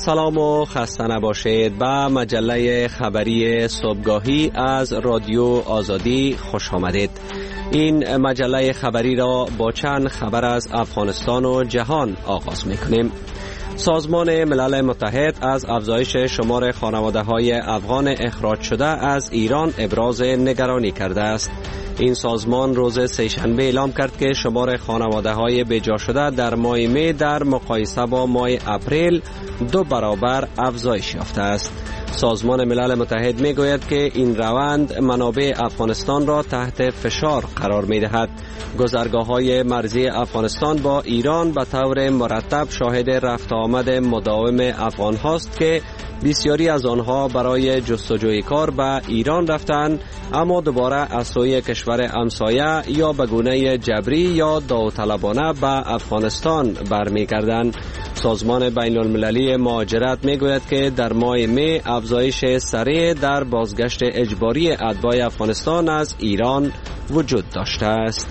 سلام و خسته نباشید. به مجله خبری صبحگاهی از رادیو آزادی خوش آمدید. این مجله خبری را با چند خبر از افغانستان و جهان آغاز می‌کنیم. سازمان ملل متحد از افزایش شمار خانواده‌های افغان اخراج شده از ایران ابراز نگرانی کرده است. این سازمان روز سه‌شنبه اعلام کرد که شمار خانواده‌های بجا شده در ماه می در مقایسه با ماه اپریل 2 برابر افزایش یافته است. سازمان ملل متحد می گوید که این روند منابع افغانستان را تحت فشار قرار می دهد. گذرگاه‌های مرزی افغانستان با ایران به طور مرتب شاهد رفت آمد مداوم افغان هاست که بسیاری از آنها برای جستجوی کار به ایران رفتند، اما دوباره از سوی کشور همسایه یا به گونه جبری یا داوطلبانه به افغانستان برمیگردند. سازمان بین المللی مهاجرت میگوید که در ماه می افزایش سریع در بازگشت اجباری اتباع افغانستان از ایران وجود داشته است.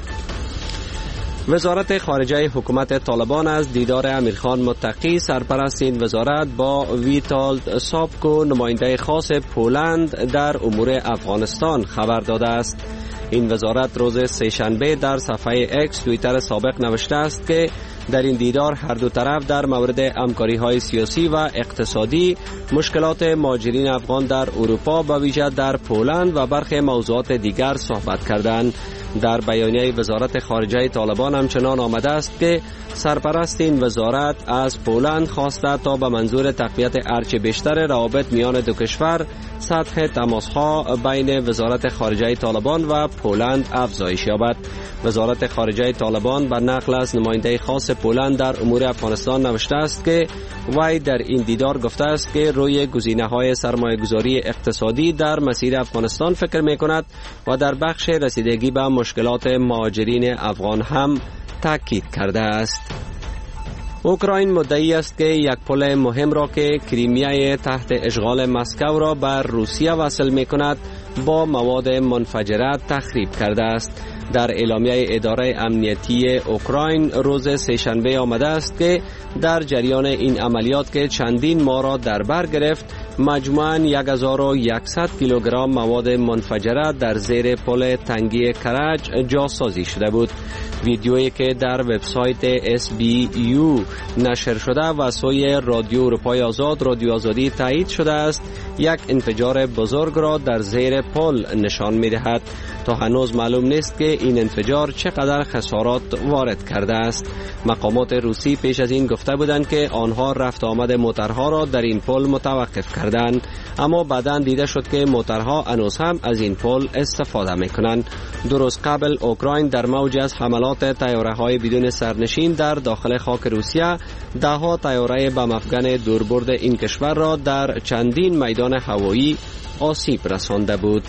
وزارت خارجه حکومت طالبان از دیدار امیرخان متقی سرپرست این وزارت با ویتالد سابکو نماینده خاص پولند در امور افغانستان خبر داده است. این وزارت روز سه‌شنبه در صفحه اکس توییتر سابق نوشته است که در این دیدار هر دو طرف در مورد همکاری‌های سیاسی و اقتصادی، مشکلات مهاجرین افغان در اروپا و ویژه در پولند و برخی موضوعات دیگر صحبت کردند. در بیانیه وزارت خارجه طالبان همچنان آمده است که سرپرست این وزارت از پولند خواسته تا به منظور تقویت هرچه بیشتر روابط میان دو کشور سطح تماس‌ها بین وزارت خارجه طالبان و پولند افزایش یابد. وزارت خارجه طالبان به نقل از نماینده خاص پولند در امور افغانستان نوشته است که وی در این دیدار گفته است که روی گزینه‌های سرمایه‌گذاری اقتصادی در مسیر افغانستان فکر می‌کند و در بخش رسیدگی به مشکلات مهاجرین افغان هم تاکید کرده است. اوکراین مدعی است که یک پل مهم را که کریمیای تحت اشغال مسکو را بر روسیه وصل می‌کند با مواد منفجره تخریب کرده است. در اعلامیه اداره امنیتی اوکراین روز سه‌شنبه آمده است که در جریان این عملیات که چندین ماه را در بر گرفت، مجموعاً 1100 کیلوگرم مواد منفجره در زیر پل تنگی کرج جاسازی شده بود. ویدیویی که در وبسایت SBU نشر شده و سوی رادیو اروپای آزاد رادیو آزادی تایید شده است، یک انفجار بزرگ را در زیر پل نشان می‌دهد. تا هنوز معلوم نیست که این انفجار چقدر خسارات وارد کرده است. مقامات روسی پیش از این گفته بودند که آنها رفت آمد موترها را در این پل متوقف کردند، اما بعداً دیده شد که موترها هنوز هم از این پل استفاده می‌کنند. دو روز قبل اوکراین در موج از حملات طیاره‌های بدون سرنشین در داخل خاک روسیه، ده‌ها طیاره بم افغان دوربرد این کشور را در چندین میدان هوایی آسیب رسانده بود.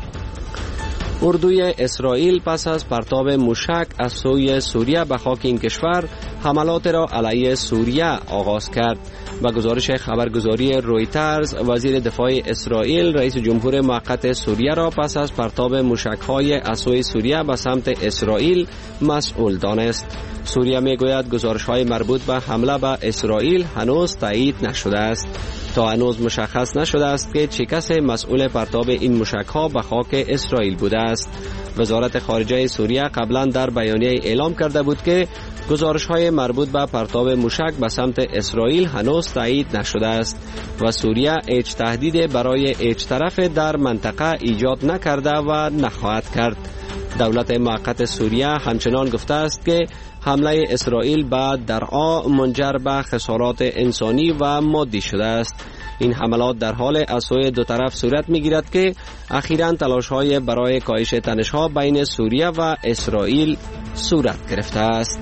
اردوی اسرائیل پس از پرتاب موشک از سوی سوریه به خاک این کشور حملات را علیه سوریه آغاز کرد. با گزارش خبرگزاری رویترز، وزیر دفاع اسرائیل رئیس جمهور موقت سوریه را پس از پرتاب موشک‌های از سوی سوریه به سمت اسرائیل مسئول دانست. سوریه میگوید گزارش‌های مربوط به حمله به اسرائیل هنوز تایید نشده است. تا هنوز مشخص نشده است که چه کسی مسئول پرتاب این موشک‌ها به خاک اسرائیل بوده است. وزارت خارجه سوریه قبلا در بیانیه اعلام کرده بود که گزارش‌های مربوط به پرتاب موشک به سمت اسرائیل هنوز تایید نشده است و سوریه هیچ تهدید برای هیچ طرف در منطقه ایجاد نکرده و نخواهد کرد. دولت موقت سوریه همچنان گفته است که حمله اسرائیل به درعا منجر به خسارات انسانی و مادی شده است. این حملات در حال از سوی دو طرف صورت می‌گیرد که اخیراً تلاش‌های برای کاهش تنش‌ها بین سوریه و اسرائیل صورت گرفته است.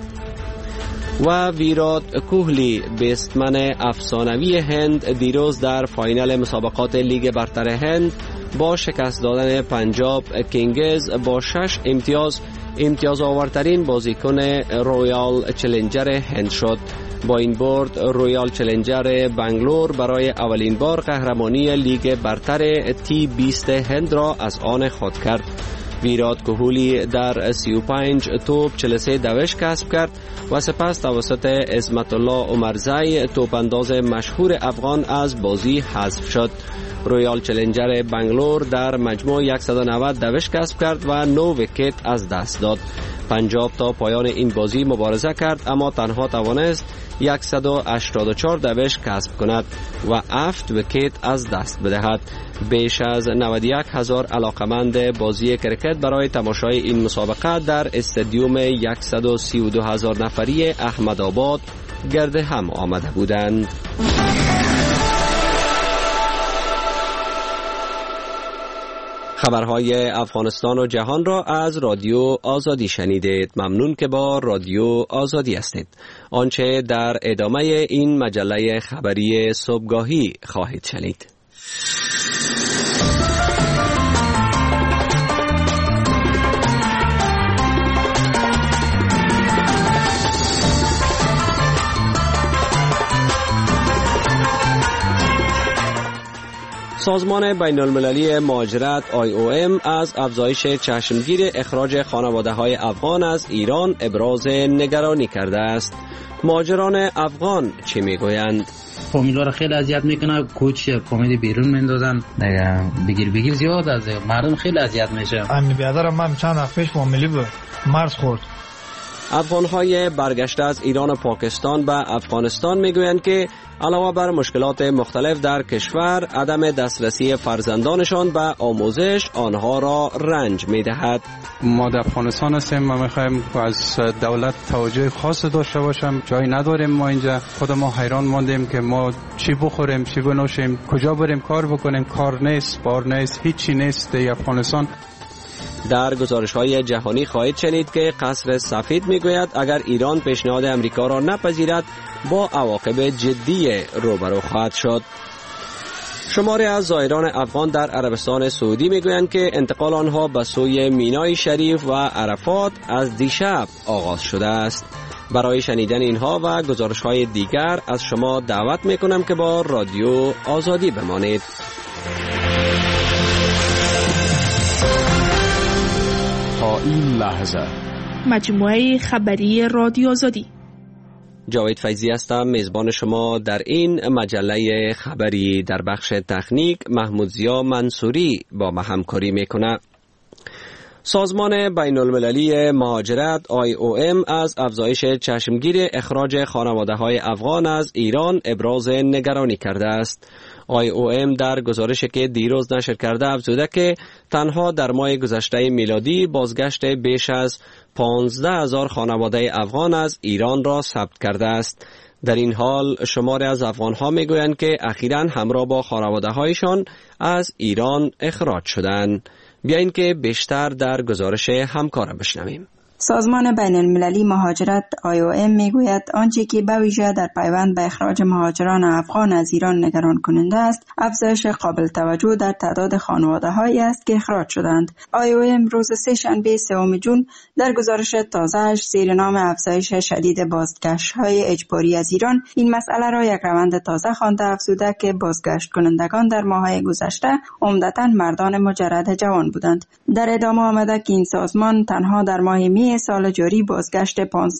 و ویرات کوهلی بیستمن افسانوی هند دیروز در فاینال مسابقات لیگ برتر هند با شکست دادن پنجاب کینگز با 6 امتیاز آورترین بازیکن رویال چلنجر هند شد. با این برد رویال چلنجر بنگلور برای اولین بار قهرمانی لیگ برتر T20 هند را از آن خود کرد. ویرات کوهلی در 35 توپ 43 دوش کسب کرد و سپس توسط عصمت الله عمرزی توپانداز مشهور افغان از بازی حذف شد. رویال چلنجر بنگلور در مجموع 190 دوش کسب کرد و 9 ویکت از دست داد. پنجاب تا پایان این بازی مبارزه کرد اما تنها توانست 184 دوش کسب کند و 7 ویکت از دست بدهد. بیش از 91,000 علاقمند بازی کرکت برای تماشای این مسابقه در استادیوم 132,000 نفری احمدآباد گرد هم آمده بودند. خبرهای افغانستان و جهان را از رادیو آزادی شنیدید. ممنون که با رادیو آزادی هستید. آنچه در ادامه این مجله خبری صبحگاهی خواهید شنید. سازمان بین المللی مهاجرت IOM از افزایش چشمگیر اخراج خانواده‌های افغان از ایران ابراز نگرانی کرده است. مهاجران افغان چه میگویند؟ فامیلا را خیلی اذیت میکنه، کوچ فامیلی بیرون میندازن، بگیر زیاد از مردم خیلی اذیت میشه. امی بیادرم من چند وقت پیش فامیلی بود مرز خورد. افغان‌های برگشته از ایران و پاکستان به افغانستان میگویند که علاوه بر مشکلات مختلف در کشور، عدم دسترسی فرزندانشان به آموزش آنها را رنج میدهد. ما در افغانستان هستیم و میخوایم از دولت توجه خاص داشته باشم. جایی نداریم ما اینجا. خود ما حیران ماندیم که ما چی بخوریم، چی بنوشیم، کجا بریم کار بکنیم. کار نیست، بار نیست، هیچی نیست در افغانستان. در گزارش‌های جهانی خواهید شنید که قصر سفید میگوید اگر ایران پیشنهاد امریکا را نپذیرد با عواقب جدی روبرو خواهد شد. شماری از زائران افغان در عربستان سعودی میگویند که انتقال آنها به سوی مینای شریف و عرفات از دیشب آغاز شده است. برای شنیدن اینها و گزارش‌های دیگر از شما دعوت میکنم که با رادیو آزادی بمانید. تا این لحظه مجموعه خبری رادیو آزادی. جاوید فیضی هستم، میزبان شما در این مجله خبری. در بخش تکنیک محمود ضیا منصوری با ما همکاری میکنه. سازمان بین المللی مهاجرت IOM از افزایش چشمگیر اخراج خانواده‌های افغان از ایران ابراز نگرانی کرده است. IOM در گزارشی که دیروز نشر کرده افزوده که تنها در ماه گذشته میلادی بازگشت بیش از 15,000 خانواده افغان از ایران را ثبت کرده است. در این حال شماری از افغان‌ها میگویند که اخیراً همراه با خانواده‌هایشان از ایران اخراج شدند. بیایید که بیشتر در گزارش همکارم بشنویم. سازمان بین المللی مهاجرت IOM میگوید آنچه که به ویژه در پیوند به اخراج مهاجران افغان از ایران نگران کننده است، افزایش قابل توجه در تعداد خانواده‌هایی است که اخراج شدند. IOM روز سه‌شنبه 3 جون در گزارش تازه‌اش زیر نام افزایش شدید بازگشت‌های اجباری از ایران این مسئله را یک روند تازه خوانده افزوده که بازگشت کنندگان در ماه‌های گذشته عمدتاً مردان مجرد جوان بودند. در ادامه آمده که این سازمان تنها در ماه می سال جاری بازگشت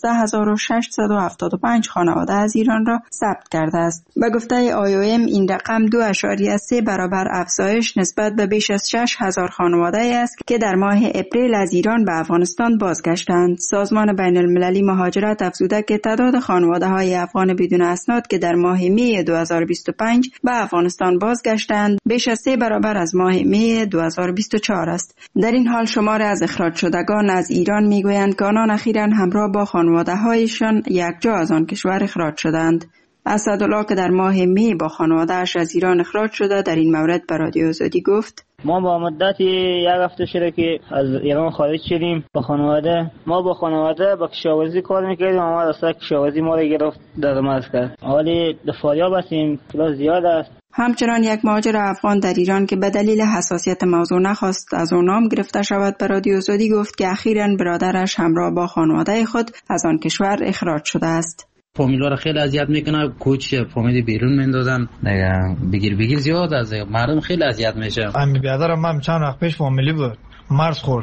15,675 خانواده از ایران را ثبت کرده است. به گفته IOM این رقم 2.3 برابر افزایش نسبت به بیش از 6,000 خانواده است که در ماه اپریل از ایران به افغانستان بازگشتند. سازمان بین المللی مهاجرت افزوده که تعداد خانواده های افغان بدون اسناد که در ماه می 2025 به افغانستان بازگشتند بیش از 3 برابر از ماه می 2024 است. در این حال شماری از اخراج شدگان از ایران میگویند که آنان اخیراً همراه با خانواده‌هایشان یکجا از آن کشور اخراج شدند. اسدالله که در ماه می با خانواده‌اش از ایران اخراج شده در این مورد به رادیو آزادی گفت: ما با مدت یک هفته شده که از ایران خارج شدیم با خانواده. ما با خانواده با کشاورزی کار میکردیم، اما اصلا کشاورزی ما را گرفت در مرز کرد. حالی دفاعیاب هستیم، کلاس زیاد است. همچنان یک مهاجر افغان در ایران که به دلیل حساسیت موضوع نخواست از آن نام گرفته شود به رادیو آزادی گفت که اخیراً برادرش همراه با خانواده خود از آن کشور اخراج شده است. فامیلا را خیلی اذیت میکنه، کوچ فامیلی بیرون میندازن، بگیر زیاد از مردم خیلی اذیت میشه. امی بیادرم من چند وقت پیش فامیلی بود مرز خورد.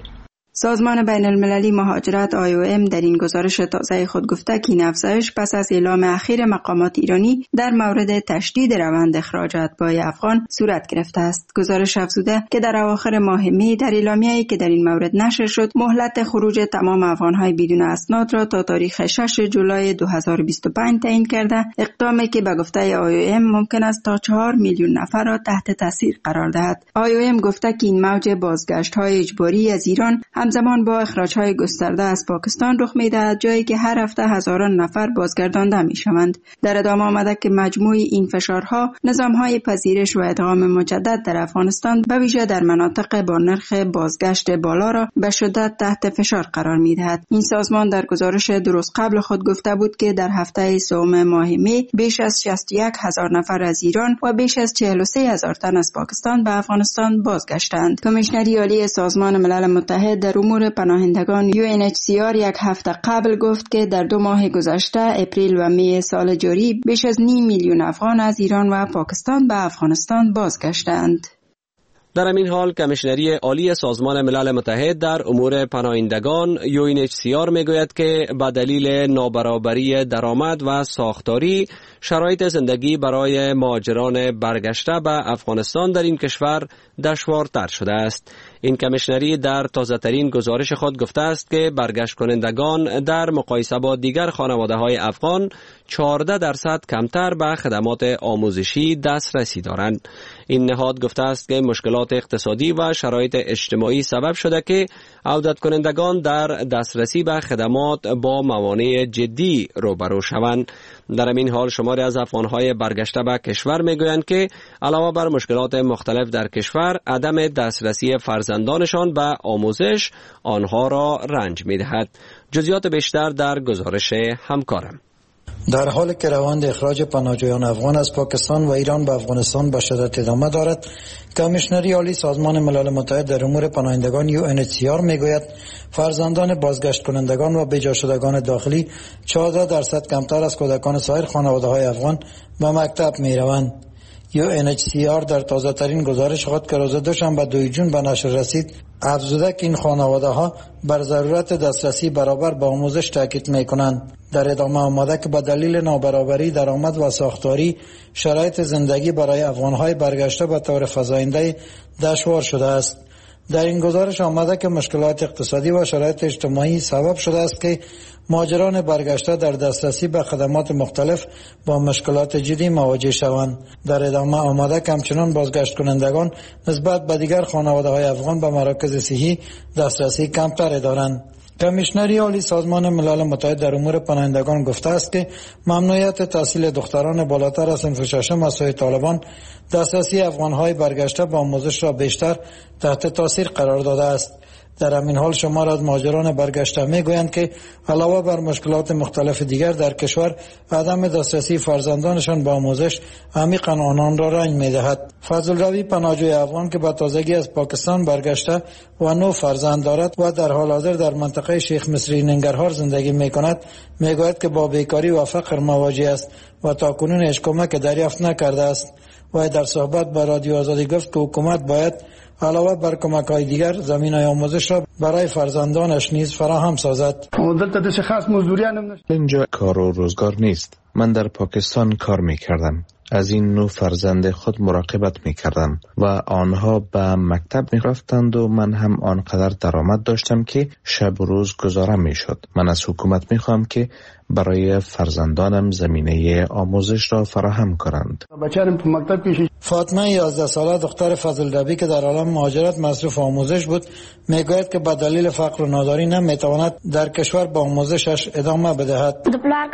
سازمان بین المللی مهاجرت IOM در این گزارش تازه خود گفته که این افزایش پس از اعلام اخیر مقامات ایرانی در مورد تشدید روند اخراج اتباع افغان صورت گرفته است. گزارش افزوده که در اواخر ماه می در اعلامیه‌ای که در این مورد نشر شد، مهلت خروج تمام افغان‌های بدون اسناد را تا تاریخ 6 جولای 2025 تعیین کرده، اقدامی که به گفته IOM ممکن است تا 4 میلیون نفر را تحت تاثیر قرار دهد. IOM گفته که این موج بازگشت‌های اجباری از ایران همزمان با اخراج‌های گسترده از پاکستان رخ می‌دهد، جایی که هر هفته هزاران نفر بازگردانده می‌شوند. در ادامه آمده که مجموع این فشارها نظام‌های پذیرش و ادغام مجدد در افغانستان به ویژه در مناطق با نرخ بازگشت بالا را به شدت تحت فشار قرار می‌دهد. این سازمان در گزارش درست قبل خود گفته بود که در هفته سوم ماه می بیش از 61,000 نفر از ایران و بیش از 43,000 تن از پاکستان به افغانستان بازگشتند. کمیشنری عالی سازمان ملل متحد در امور پناهندگان UNHCR یک هفته قبل گفت که در 2 ماه گذشته اپریل و می سال جاری بیش از 9 میلیون افغان از ایران و پاکستان به افغانستان بازگشتند. در این حال کمیشنری عالی سازمان ملل متحد در امور پناهندگان UNHCR میگوید که به دلیل نابرابری درآمد و ساختاری شرایط زندگی برای مهاجران برگشته به افغانستان در این کشور دشوارتر شده است. این کمیشنری در تازه‌ترین گزارش خود گفته است که برگشت کنندگان در مقایسه با دیگر خانواده‌های افغان 14% کمتر به خدمات آموزشی دسترسی دارند. این نهاد گفته است که مشکلات اقتصادی و شرایط اجتماعی سبب شده که عودت کنندگان در دسترسی به خدمات با موانع جدی روبرو شوند. در این حال شماری از افغان‌های برگشته به کشور میگویند که علاوه بر مشکلات مختلف در کشور، عدم دسترسی فرزندانشان به آموزش آنها را رنج می‌دهد. جزئیات بیشتر در گزارش همکارم. در حالی که روند اخراج پناهجویان افغان از پاکستان و ایران به افغانستان به شدت ادامه دارد، کمیشنری عالی سازمان ملل متحد در امور پناهندگان UNHCR میگوید فرزندان بازگشت کنندگان و بیجا شدگان داخلی 14% کمتر از کودکان سایر خانواده‌های افغان به مکتب میروند. UNHCR در تازه ترین گزارش خود که روز دوشنبه 2 جون به نشر رسید افزوده که این خانواده ها بر ضرورت دسترسی برابر به آموزش تاکید می کنند. در ادامه آمده که به دلیل نابرابری درآمد و ساختاری شرایط زندگی برای افغانهای برگشته به طور فزاینده دشوار شده است. در این گزارش آمده که مشکلات اقتصادی و شرایط اجتماعی سبب شده است که مهاجران برگشته در دسترسی به خدمات مختلف با مشکلات جدی مواجه شوند. در ادامه آمده که همچنان بازگشت کنندگان نسبت به دیگر خانواده‌های افغان به مراکز صحی دسترسی کمتر دارند. کمیشنری عالی سازمان ملل متحد در امور پناهندگان گفته است که ممنوعیت تحصیل دختران بالاتر از صنف 6 از سوی طالبان دسترسی افغان‌های برگشته به آموزش را بیشتر تحت تاثیر قرار داده است. در همین حال شمار از مهاجران برگشته میگویند که علاوه بر مشکلات مختلف دیگر در کشور، عدم دسترسی فرزندانشان به آموزش عمیقاً آنان را رنج می‌دهد. فضلروی پناهجوی افغان که به تازگی از پاکستان برگشته و 9 فرزند دارد و در حال حاضر در منطقه شیخ مصری ننگرهار زندگی می‌کند، میگوید که با بیکاری و فقر مواجه است و تاکنون هیچ کمک دریافت نکرده است. و در صحبت با رادیو آزادی گفت که حکومت باید علاوه بر کمک‌های دیگر زمینه‌های آموزش را برای فرزندانش نیز فراهم سازد. اینجا کار و روزگار نیست. من در پاکستان کار می‌کردم. از این 9 فرزند خود مراقبت می‌کردم و آنها به مکتب می‌رفتند و من هم آنقدر درآمد داشتم که شب و روز گزارم می‌شد. من از حکومت می‌خواهم که برای فرزندانم زمینه آموزش را فراهم کنند. فاطمه 11 ساله دختر فضل ربی که در عالم مهاجرت مصروف آموزش بود میگوید که به دلیل فقر و ناداری نمیتواند در کشور با آموزشش ادامه بدهد.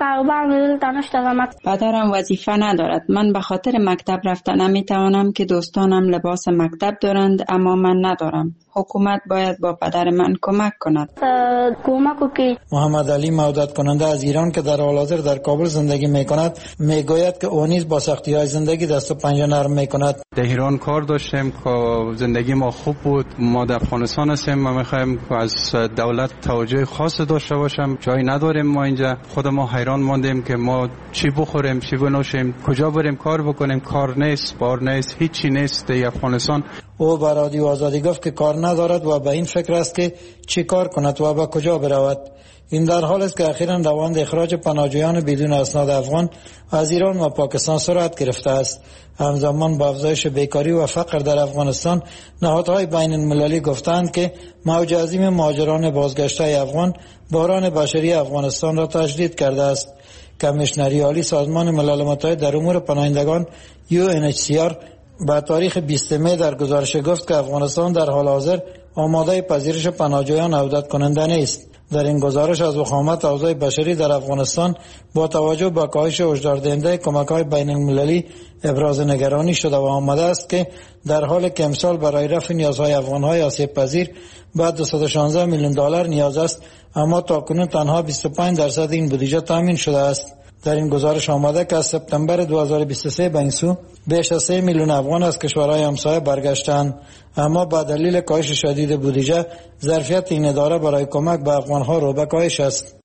پدرم وظیفه ندارد. من به خاطر مکتب رفتن نمیتوانم که دوستانم لباس مکتب دارند اما من ندارم. حکومت باید با پدر من کمک کند. محمد علی مودت کننده از ایران که در حال حاضر در کابل زندگی میکند میگوید که او نیز با سختی‌های زندگی دست و پنجه نرم میکند. در ایران کار داشتیم که زندگی ما خوب بود. ما در افغانستان هستیم. ما میخوایم از دولت توجه خاص داشته باشیم. جایی نداریم ما اینجا. خود ما حیران ماندیم که ما چی بخوریم، چی بنوشیم، کجا بریم کار بکنیم. کار نیست، بار نیست، هیچی نیست در افغانستان. او به رادیو آزادی گفت که کار ندارد و به این فکر است که چی کار کند و به کجا برود. این در حال است که اخیراً روند اخراج پناهجویان بدون اسناد افغان از ایران و پاکستان سرعت گرفته است. همزمان با افزایش بیکاری و فقر در افغانستان، نهادهای بین المللی گفتند که موج عظیم مهاجران بازگشته افغان بحران بشری افغانستان را تشدید کرده است. کمیشنری عالی سازمان ملل متحد در امور پناهندگان UNHCR با تاریخ 20 می در گزارش گفت که افغانستان در حال حاضر آماده پذیرش پناهجویان عودت کننده نیست. در این گزارش از وخامت اوضاع بشری در افغانستان با توجه به کاهش هشداردهنده کمک‌های بین المللی ابراز نگرانی شده و آمده است که در حال که امسال برای رفع نیازهای افغان‌های آسیب پذیر به 216 میلیون دلار نیاز است، اما تاکنون تنها 25% این بودجه تامین شده است. در این گزارش آمده که از سپتامبر 2023 به این سو بیش از 3 میلیون افغان از کشورهای همسایه برگشتند، اما با دلیل کاهش شدید بودجه ظرفیت این اداره برای کمک به افغانها رو به کاهش است.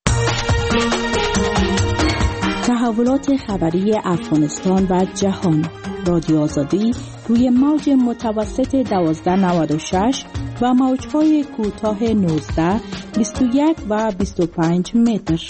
تحولات خبری افغانستان و جهان، رادیو آزادی روی موج متوسط 1296 و موج‌های کوتاه 19، 21 و 25 متر.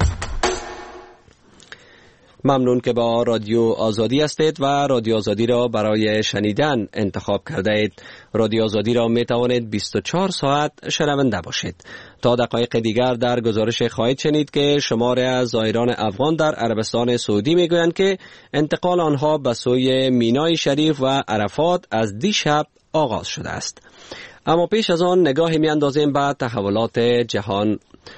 ممنون که با رادیو آزادی هستید و رادیو آزادی را برای شنیدن انتخاب کرده اید. رادیو آزادی را می توانید 24 ساعت شنونده باشید. تا دقایق دیگر در گزارش خواهید شنید که شماری از زائران افغان در عربستان سعودی می گویند که انتقال آنها به سوی مینای شریف و عرفات از دیشب آغاز شده است. اما پیش از آن نگاهی می اندازیم به تحولات جهان.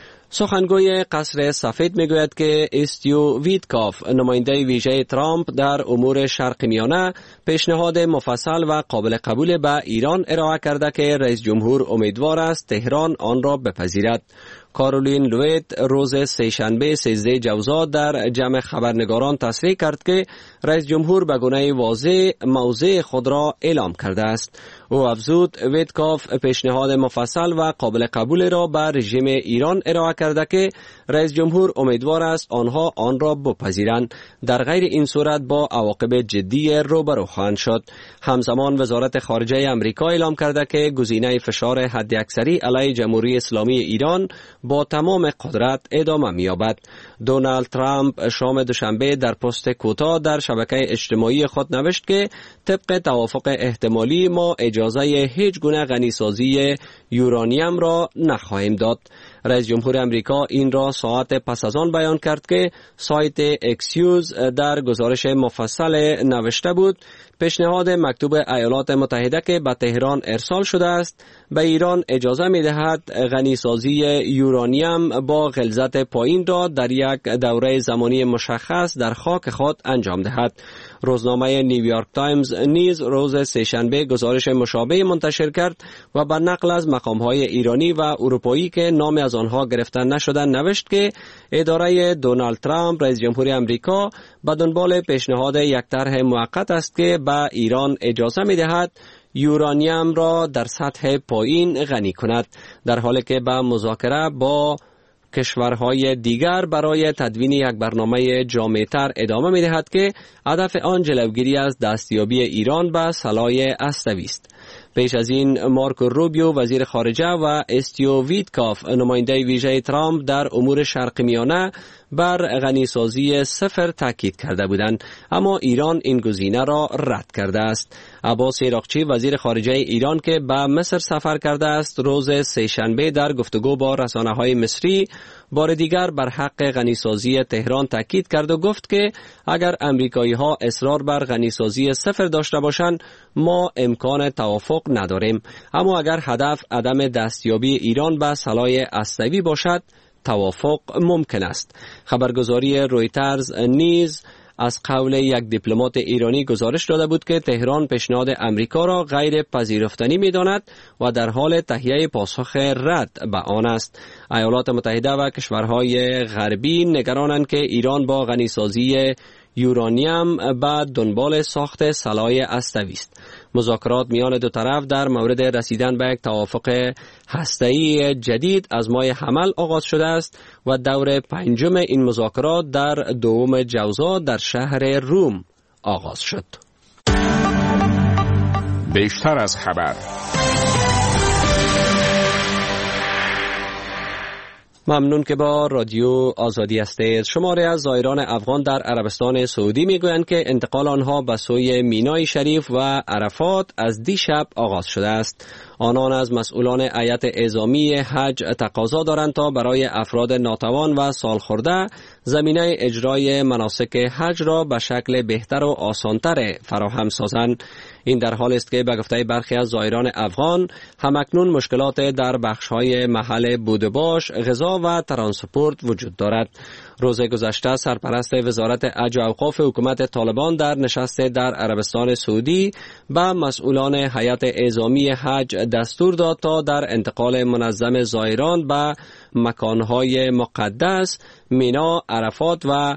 سخنگوی قصر سفید میگوید که استیو ویتکاف، نماینده ویژه ترامپ در امور شرق میانه، پیشنهاد مفصل و قابل قبول به ایران ارائه کرده که رئیس جمهور امیدوار است تهران آن را بپذیرد. کارولین لویت روز سه‌شنبه 13 جوزا در جمع خبرنگاران تصریح کرد که رئیس جمهور به گونه واضح موضع خود را اعلام کرده است. او افزود ویتکاف پیشنهاد مفصل و قابل قبول را به رژیم ایران ارائه کرده که رئیس جمهور امیدوار است آنها آن را بپذیرند، در غیر این صورت با عواقب جدی روبرو خواهند شد. همزمان وزارت خارجه امریکا اعلام کرده که گزینه فشار حداکثری علیه جمهوری اسلامی ایران با تمام قدرت ادامه می‌یابد. دونالد ترامپ شام دوشنبه در پست کوتاه در شبکه اجتماعی خود نوشت که طبق توافق احتمالی ما اجازه هیچ گونه غنیسازی یورانیم را نخواهیم داد. رئیس جمهور امریکا این را ساعت پس از آن بیان کرد که سایت اکسیوز در گزارش مفصل نوشته بود پیشنهاد مکتوب ایالات متحده که به تهران ارسال شده است به ایران اجازه می دهد غنیسازی یورانیم با غلظت پایین را در یک دوره زمانی مشخص در خاک خود انجام دهد. روزنامه نیویورک تایمز نیز روز سه‌شنبه گزارش مشابه منتشر کرد و به نقل از مقام‌های ایرانی و اروپایی که نام از آنها گرفته نشده نوشت که اداره دونالد ترامپ رئیس جمهور امریکا به دنبال پیشنهاد یک طرح موقت است که به ایران اجازه می‌دهد یورانیم را در سطح پایین غنی کند، در حالی که به مذاکره با کشورهای دیگر برای تدوین یک برنامه جامع‌تر ادامه می‌دهد که هدف آن جلوگیری از دستیابی ایران به سلاح هسته‌ای است. پیش از این مارکو روبیو وزیر خارجه و استیو ویتکاف نماینده ویژه ترامپ در امور شرق میانه بر غنیسازی صفر تاکید کرده بودند، اما ایران این گزینه را رد کرده است. عباس عراقچی وزیر خارجه ایران که به مصر سفر کرده است روز سه‌شنبه در گفتگو با رسانه‌های مصری بار دیگر بر حق غنیسازی تهران تاکید کرد و گفت که اگر امریکایی‌ها اصرار بر غنیسازی صفر داشته باشند ما امکان توافق نداریم، اما اگر هدف عدم دستیابی ایران به سلاح هسته‌ای باشد توافق ممکن است. خبرگزاری رویترز نیز از قول یک دیپلمات ایرانی گزارش داده بود که تهران پیشنهاد امریکا را غیر پذیرفتنی می‌داند و در حال تهیه پاسخ رد به آن است. ایالات متحده و کشورهای غربی نگرانند که ایران با غنیسازی یورانیم به دنبال ساخت سلاح هسته‌ای است. مذاکرات میان دو طرف در مورد رسیدن به یک توافق هسته‌ای جدید از ماه حمل آغاز شده است و دور پنجم این مذاکرات در 2 جوزا در شهر روم آغاز شد. بیشتر از خبر. ممنون که با رادیو آزادی هستید. شماری از زائران افغان در عربستان سعودی میگویند که انتقال آنها به سوی مینای شریف و عرفات از دیشب آغاز شده است. آنان از مسئولان هیئت اعزامی حج تقاضا دارند تا برای افراد ناتوان و سالخورده زمینه اجرای مناسک حج را به شکل بهتر و آسانتر فراهم سازند. این در حال است که به گفته برخی از زائران افغان همکنون مشکلات در بخش‌های محل بود و باش، غذا و ترانسپورت وجود دارد. روز گذشته سرپرست وزارت حج و اوقاف حکومت طالبان در نشست در عربستان سعودی به مسئولان هیئت اعزامی حج دستور داد تا در انتقال منظم زائران به مکانهای مقدس مینا، عرفات و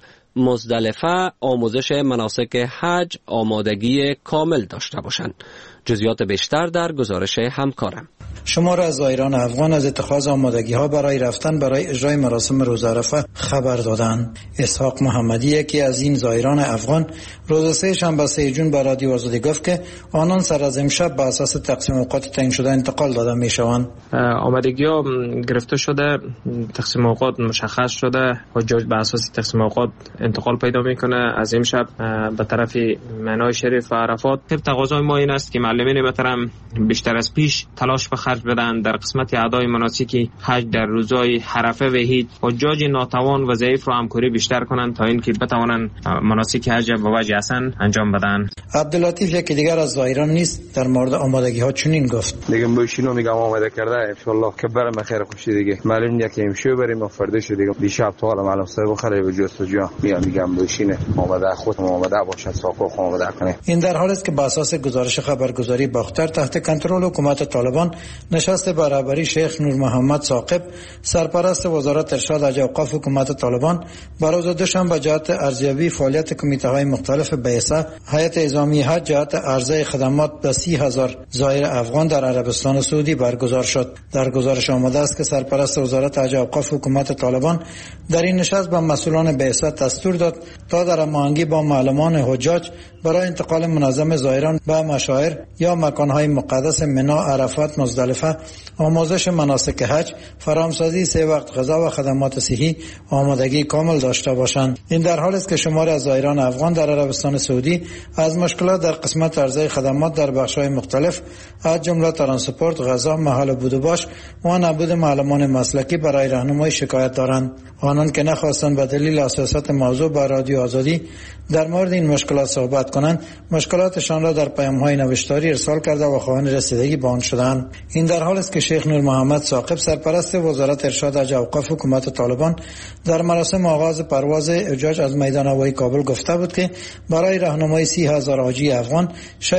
مزدلفه آموزش مناسک حج آمادگی کامل داشته باشند. جزئیات بیشتر در گزارش همکارم. شمار از زائران افغان از اتخاذ آمادگی ها برای رفتن برای اجرای مراسم روز عرفه خبر دادند. اسحاق محمدی یکی از این زائران افغان روز سه شنبه 3 جون به رادیو آزادی گفت که آنان سر از امشب به اساس تقسیم اوقات تعیین شده انتقال داده می شوند. آمادگی ها گرفته شده، تقسیم اوقات مشخص شده، حجاج به اساس تقسیم اوقات انتقال پیدا میکنه. از امشب به طرف مینای شریف و عرفات. تقاضای ما این است که معلمین محترم بیشتر از پیش تلاش به خرج بدن در قسمت ادای مناسک حج در روزهای عرفه و هیچ حجاج ناتوان و ضعیف را همکاری بیشتر کنند تا اینکه بتوانند مناسک حج به وجه حسن انجام بدن. عبداللطیف یکی دیگر از زائران نیست در مورد آمادگی ها چنین گفت. دیگه بشینو میگم آماده کرده ان شاء الله که برام خیر خوشی دیگه معلوم نیست که امشب بریم و فرداش دیگه دیشب تا حالا معلوم سر بخره به جستجو میگم بشینه آماده خود آماده باشه ساکو آماده کنه. این در حالی است که بر اساس گزارش خبرگزاری باختر تحت کنترل حکومت طالبان نشست برابری شیخ نور محمد ثاقب سرپرست وزارت ارشاد حج و اوقاف حکومت طالبان بر روز دوشنبه جهت ارزیابی فعالیت کمیته های مختلف بعثه هیئت اعزامی حج جهت عرضه خدمات به 30,000 زائر افغان در عربستان سعودی برگزار شد. در گزارش آمده است که سرپرست وزارت حج و اوقاف حکومت طالبان در این نشست به مسئولان بعثه دستور داد تا در هماهنگی با معلمان حجاج برای انتقال منظم زائران به مشاعر یا مکانهای مقدس مینا، عرفات، مزدلفه آموزش مناسک حج، فراهمسازی 3 وقت غذا و خدمات صحی آمادگی کامل داشته باشند. این در حالی است که شماری از زائران افغان در عربستان سعودی از مشکلات در قسمت عرضه خدمات در بخش‌های مختلف از جمله ترانسپورت، غذا، محل بود و باش و نبود معلمان مسلکی برای راهنمایی شکایت دارند. آنان که نخواستند به دلیل حساسیت موضوع با رادیو آزادی در مورد این مشکلات صحبت کنند، مشکلاتشان را در پیام‌های نوشتاری ارسال کرده و خواهان رسیدگی به آن شدند. این در حالی است که شیخ نور محمد ثاقب سرپرست وزارت ارشاد حج و اوقاف حکومت طالبان در مراسم آغاز پرواز حجاج از میدان هوایی کابل گفته بود که برای راهنمایی 30,000 حاجی افغان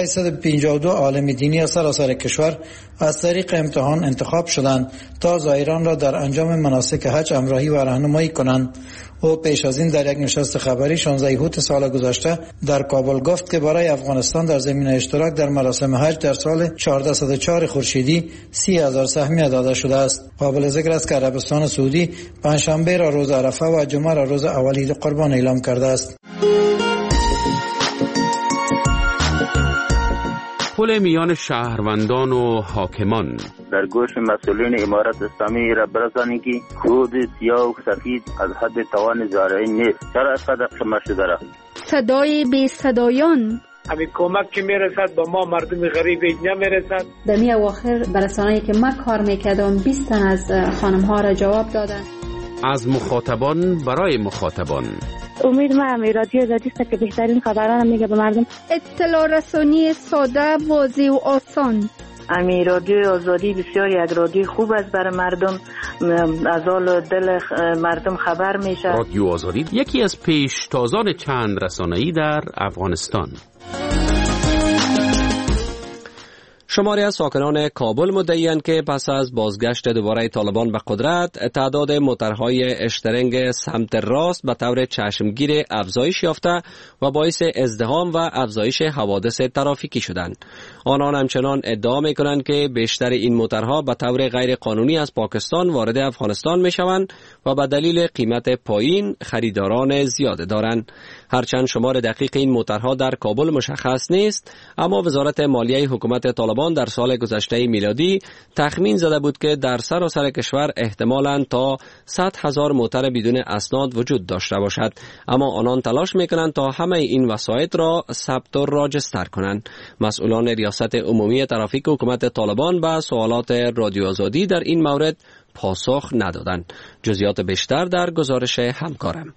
652 عالم دینی از سراسر کشور از طریق امتحان انتخاب شدند تا زائران را در انجام مناسک حج همراهی و راهنمایی کنند. او پیش از این در یک نشست خبری 16 اوت سال گذشته در کابل گفت که برای افغانستان در زمینه اشتراک در مراسم حج در سال 1404 خورشیدی 30,000 سهمیه داده شده است. قابل ذکر است که عربستان سعودی پنجشنبه را روز عرفه و جمعه را روز اول عید قربان اعلام کرده است. پل میان شهروندان و حاکمان در گوش مسئولین امارت اسلامی را برسانید که خود سیاه و سفید از حد توان زارعین نیست. چرا اینقدر کم شده را؟ صدای بی صدایان همین کمک که میرسد به ما مردم غریب نمیرسد. در می اواخر برسانه‌ای که من کار میکردم 20 تن از خانم ها را جواب دادن. از مخاطبان برای مخاطبان. امید ما رادیو آزادی است که بهترین خبران میگه به مردم. اطلاع رسانی ساده، واضح و آسان. رادیو آزادی بسیار یک رادیو خوب است برای مردم، از حال دل مردم خبر میشه. رادیو آزادی یکی از پیشتازان چند رسانه‌ای در افغانستان. شماری از ساکنان کابل مدعی‌اند که پس از بازگشت دوباره طالبان به قدرت تعداد موتورهای اشترنگ سمت راست به طور چشمگیر افزایش یافته و باعث ازدحام و افزایش حوادث ترافیکی شدند. آنان همچنان ادعا میکنند که بیشتر این موترها به طور غیر قانونی از پاکستان وارد افغانستان میشوند و به دلیل قیمت پایین خریداران زیاد دارند. هرچند شمار دقیق این موترها در کابل مشخص نیست، اما وزارت مالیه حکومت طالبان در سال گذشته میلادی تخمین زده بود که در سراسر کشور احتمالاً تا 100,000 موتر بدون اسناد وجود داشته باشد، اما آنان تلاش میکنند تا همه این وسایط را ثبت و راجستر کنند. مسئولان ریاست عمومی ترافیک حکومت طالبان به سوالات رادیو آزادی در این مورد پاسخ ندادند. جزئیات بیشتر در گزارش همکارم.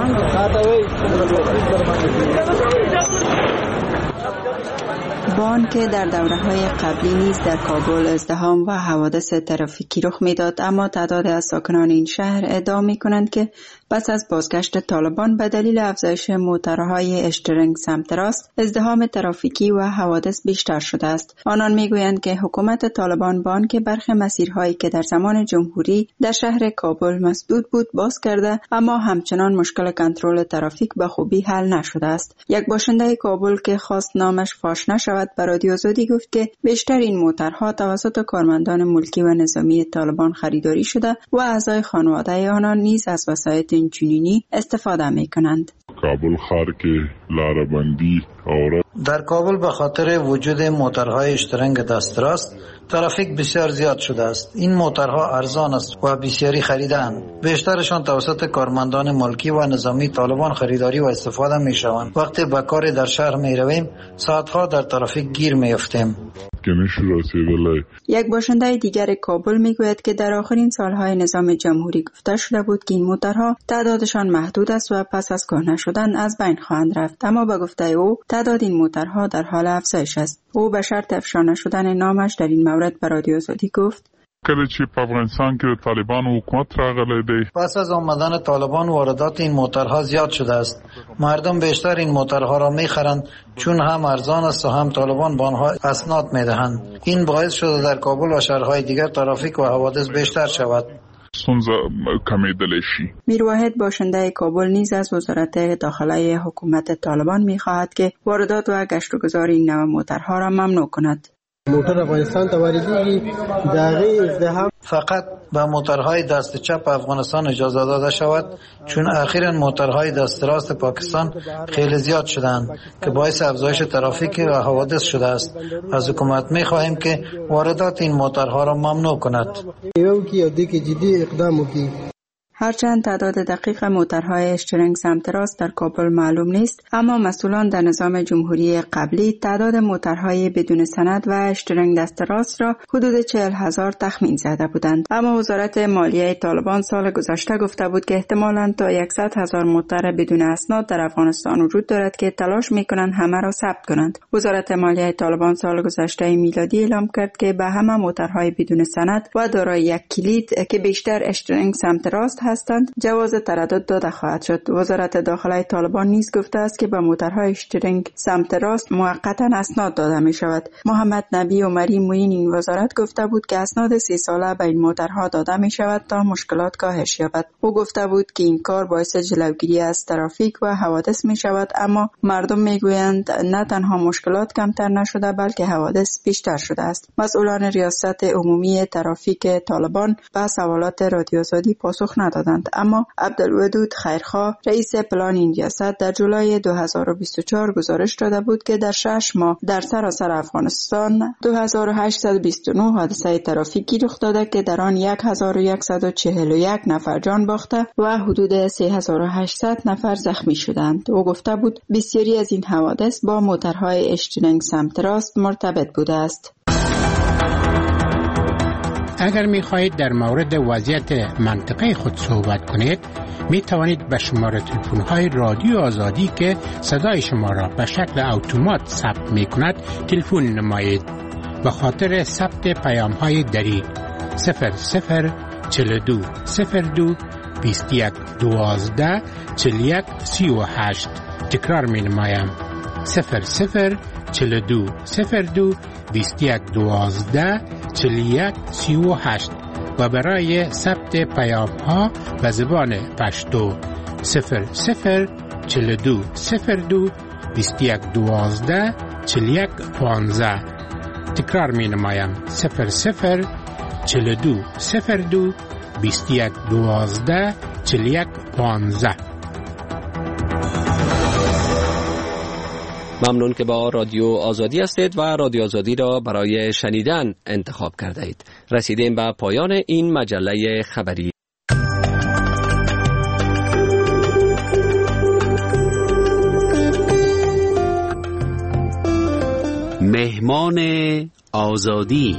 بان که در دوره‌های قبلی نیز در کابل ازدحام و حوادث ترافیکی رخ می‌داد، اما تعداد از ساکنان این شهر ادعا می‌کنند که پس از بازگشت طالبان به دلیل افزایش موترهای اشترنگ سمت راست ازدحام ترافیکی و حوادث بیشتر شده است. آنان می‌گویند که حکومت طالبان بان که برخی مسیرهایی که در زمان جمهوری در شهر کابل مسدود بود باز کرده، اما همچنان مشکل کنترل ترافیک به خوبی حل نشده است. یک باشنده کابل که خواست نامش فاش نشود به رادیو آزادی گفت که بیشتر این موترها توسط کارمندان ملکی و نظامی طالبان خریداری شده و اعضای خانواده آنان نیز از وسایط اینچنینی استفاده می‌کنند. کابل خار که لاره‌بندی در کابل به خاطر وجود موترهای اشترنگ دست راست ترافیک بسیار زیاد شده است. این موترها ارزان است و بسیاری خریدند. بیشترشان توسط کارمندان ملکی و نظامی طالبان خریداری و استفاده می شوند. وقتی به کار در شهر می رویم ساعتها در ترافیک گیر می افتیم. یک باشنده دیگر کابل می گوید که در آخرین سالهای نظام جمهوری گفته شده بود که این موترها تعدادشان محدود است و پس از کهنه شدن از بین خواهند رفت، اما به گفته او تعداد این موترها در حال افزایش است. او به شرط افشا نشدن نامش در این مورد به رادیو آزادی گفت کله چې په افغانستان کې طالبان حکومت راغلی دی، پس از آمدن طالبان واردات این موترها زیاد شده است. مردم بیشتر این موترها را میخرند چون هم ارزان است و هم طالبان به آنها اسناد میدهند. این باعث شده در کابل و شهرهای دیگر ترافیک و حوادث بیشتر شود. میرواحد باشنده کابل نیز از وزارت داخله حکومت طالبان میخواهد که واردات و گشت و گذار این نوع موترها را ممنوع کند. موتر افغانستان ته واردېږي د هغې ازدحام فقط به موترهای دست چپ افغانستان اجازه داده شود، چون اخیراً موترهای دست راست پاکستان خیلی زیاد شدند که باعث افزایش ترافیک و حوادث شده است. از حکومت می‌خواهیم که واردات این موترها را ممنوع کند. جدی اقدام وکړي. هرچند تعداد دقیق موترهای اشترنگ سمت راست در کابل معلوم نیست، اما مسئولان در نظام جمهوری قبلی تعداد موترهای بدون سند و اشترنگ دست راست را حدود 40,000 تخمین زده بودند. اما وزارت مالیه طالبان سال گذشته گفته بود که احتمالاً تا 100,000 موتر بدون اسناد در افغانستان وجود دارد که تلاش می‌کنند همه را ثبت کنند. وزارت مالیه طالبان سال گذشته میلادی اعلام کرد که به همه موترهای بدون سند و دارای یک کلید که بیشتر اشترنگ سمت راست هستند جواز تردد داده خواهد شد. وزارت داخله طالبان نیز گفته است که به موترهای اشترنگ سمت راست موقتا اسناد داده می شود. محمد نبی عمری معین این وزارت گفته بود که اسناد 3 ساله به این موترها داده می شود تا مشکلات کاهش یابد. او گفته بود که این کار باعث جلوگیری از ترافیک و حوادث می شود، اما مردم می گویند نه تنها مشکلات کمتر نشده بلکه حوادث بیشتر شده است. مسئولان ریاست عمومی ترافیک طالبان به سوالات رادیو آزادی پاسخ ندادند، اما عبدالودود خیرخواه رئیس پلان این ریاست در جولای 2024 گزارش داده بود که در 6 ماه در سراسر افغانستان 2829 حادثه ترافیکی رخ داده که در آن 1141 نفر جان باخته و حدود 3800 نفر زخمی شدند. او گفته بود بسیاری از این حوادث با موترهای اشترنگ سمت راست مرتبط بوده است. اگر می خواهید در مورد وضعیت منطقه خود صحبت کنید، می توانید به شماره تلفن های رادیو آزادی که صدای شما را به شکل اتومات ثبت می کند تلفن نمایید. به خاطر ثبت پیام های دری 0042 02 21 12 41 38 تکرار می نمایم 0042 02 21 12 41 38 و برای ثبت پیام ها به زبان پشتو 0042 02 21 12 41 15 تکرار می نمایم 00 42 02 21 12 41 15. ممنون که با رادیو آزادی هستید و رادیو آزادی را برای شنیدن انتخاب کرده اید. رسیدیم به پایان این مجله خبری. مهمان آزادی.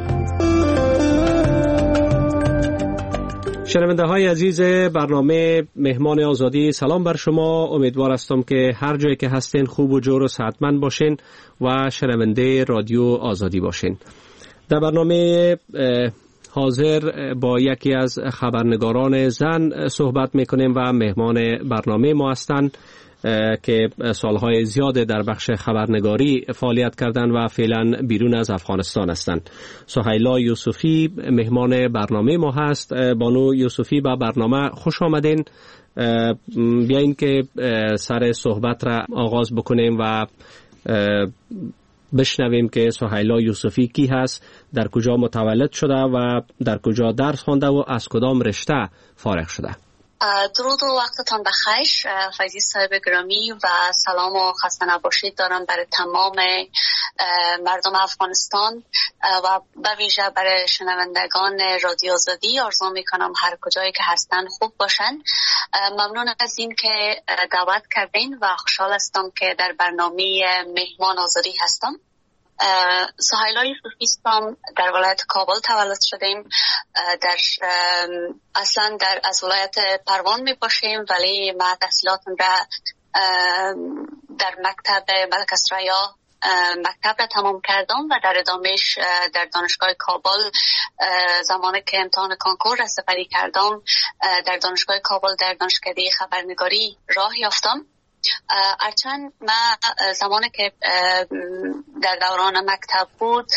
شنونده های عزیز برنامه مهمان آزادی، سلام بر شما. امیدوار هستم که هر جایی که هستین خوب و جور و صحتمند باشین و شنونده رادیو آزادی باشین. در برنامه حاضر با یکی از خبرنگاران زن صحبت میکنیم و مهمان برنامه ما هستند که سالهای زیاده در بخش خبرنگاری فعالیت کردند و فعلا بیرون از افغانستان هستند. سهیلا یوسفی مهمان برنامه ما هست. بانو یوسفی به برنامه خوش آمدین. بیاین که سر صحبت را آغاز بکنیم و بشنویم که سهیلا یوسفی کی هست، در کجا متولد شده و در کجا درس خوانده و از کدام رشته فارغ شده. درود و وقتتان بخیر فیضی صاحب گرامی و سلام و خسته نباشید دارم برای تمام مردم افغانستان و به ویژه برای شنوندگان رادیو آزادی. آرزو میکنم هر کجایی که هستن خوب باشن. ممنون از این که دعوت کردین و خوشحال هستم که در برنامه مهمان آزادی هستم. سهیلا یوسفی هستم، در ولایت کابل تولد شدیم. اصلا از ولایت پروان می باشیم، ولی ما تحصیلاتم را در مکتب ملک اسریا مکتب را تمام کردم و در ادامهش در دانشگاه کابل زمانی که امتحان کنکور را سپری کردم در دانشگاه کابل در دانشکده خبرنگاری راه یافتم. هرچند من زمانی که در دوران مکتب بود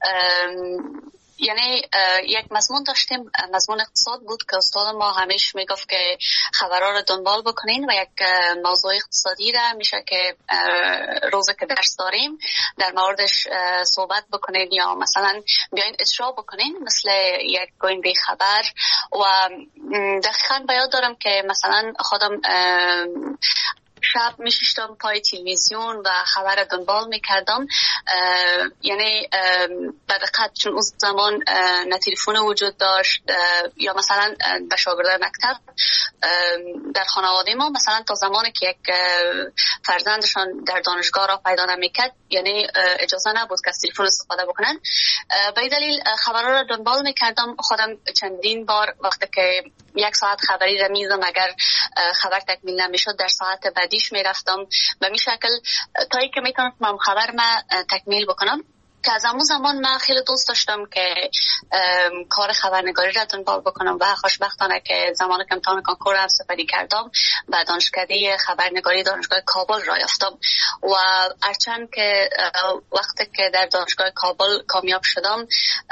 یعنی یک مضمون داشتیم، مضمون اقتصاد بود که استاد ما همیشه میگفت که خبرها رو دنبال بکنین و یک موضوع اقتصادی را میشه که روزی که درس داریم در موردش صحبت بکنین یا مثلا بیاین اجرا بکنین مثل یک گوینده خبر. و دقیقاً به یاد دارم که مثلا خودم شب میشستم پای تلویزیون و خبر دنبال میکردم. یعنی به دقت چون اون زمان نه تلفن وجود داشت یا مثلا به شاگردای مکتب در خانواده ما مثلا تا زمانی که یک فرزندشان در دانشگاه را پیدا نمیکرد یعنی اجازه نبود که از تلفن استفاده بکنن. به دلیل خبرها را دنبال میکردم. خودم چندین بار وقتی که یک ساعت خبری را میزدم اگر خبر تکمیل نمیشد در ساعت بعدیش میرفتم به می شکل تایی که میتونم خبر ما تکمیل بکنم. که از همون زمان من خیلی دوست داشتم که کار خبرنگاری را دنبال بکنم و خوشبختانه که زمانی که امتحان کنکور را سپری کردم به دانشکده خبرنگاری دانشگاه کابل راه یافتم. و هرچند که وقتی که در دانشگاه کابل کامیاب شدم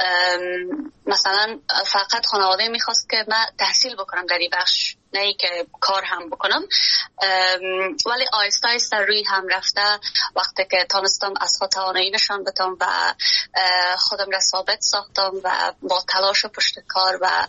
مثلا فقط خانواده میخواست که من تحصیل بکنم در این بخش، نه ای که کار هم بکنم، ولی آیسته آیسته روی هم رفته وقتی که تانستم از خود توانایی نشان بدم و خودم را ثابت ساختم و با تلاش و پشت کار و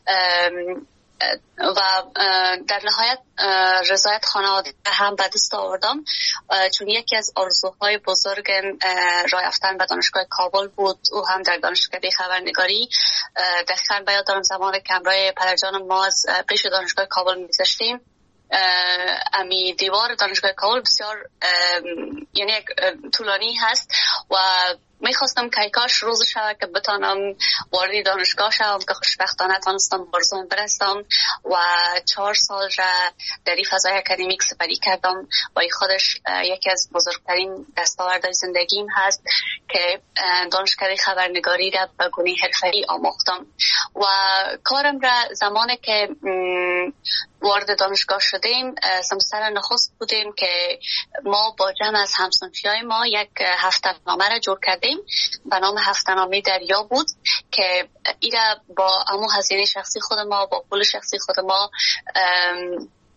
در نهایت رضایت خانواده هم به دست آوردم. چون یکی از آرزوهای بزرگ راه یافتن به دانشگاه کابل بود، او هم در دانشکده خبرنگاری. دقیقاً به یاد دارم زمانی که همراه پدرجانم ما از پیش دانشگاه کابل می‌گذشتیم امی دیوار دانشگاه کابل بسیار یعنی یک طولانی هست و میخواستم که کاش روز شود که بتانم وارد دانشگاه شوم که خوشبختانه تانستم برزوم برستم و 4 سال را در این فضای اکادمیک سپری کردم و این خودش یکی از بزرگترین دستاوردهای زندگیم هست که دانشکده خبرنگاری را به گونه حرفه‌ای آموختم. و کارم را زمانی که وارد دانشگاه شدیم سمستر نخست بودیم که ما با جمع از همسنفیای ما یک هفته‌نامه را جور کردیم به نام هفته‌نامه دریا بود که ایرا با همون هزینه شخصی خود ما با پول شخصی خود ما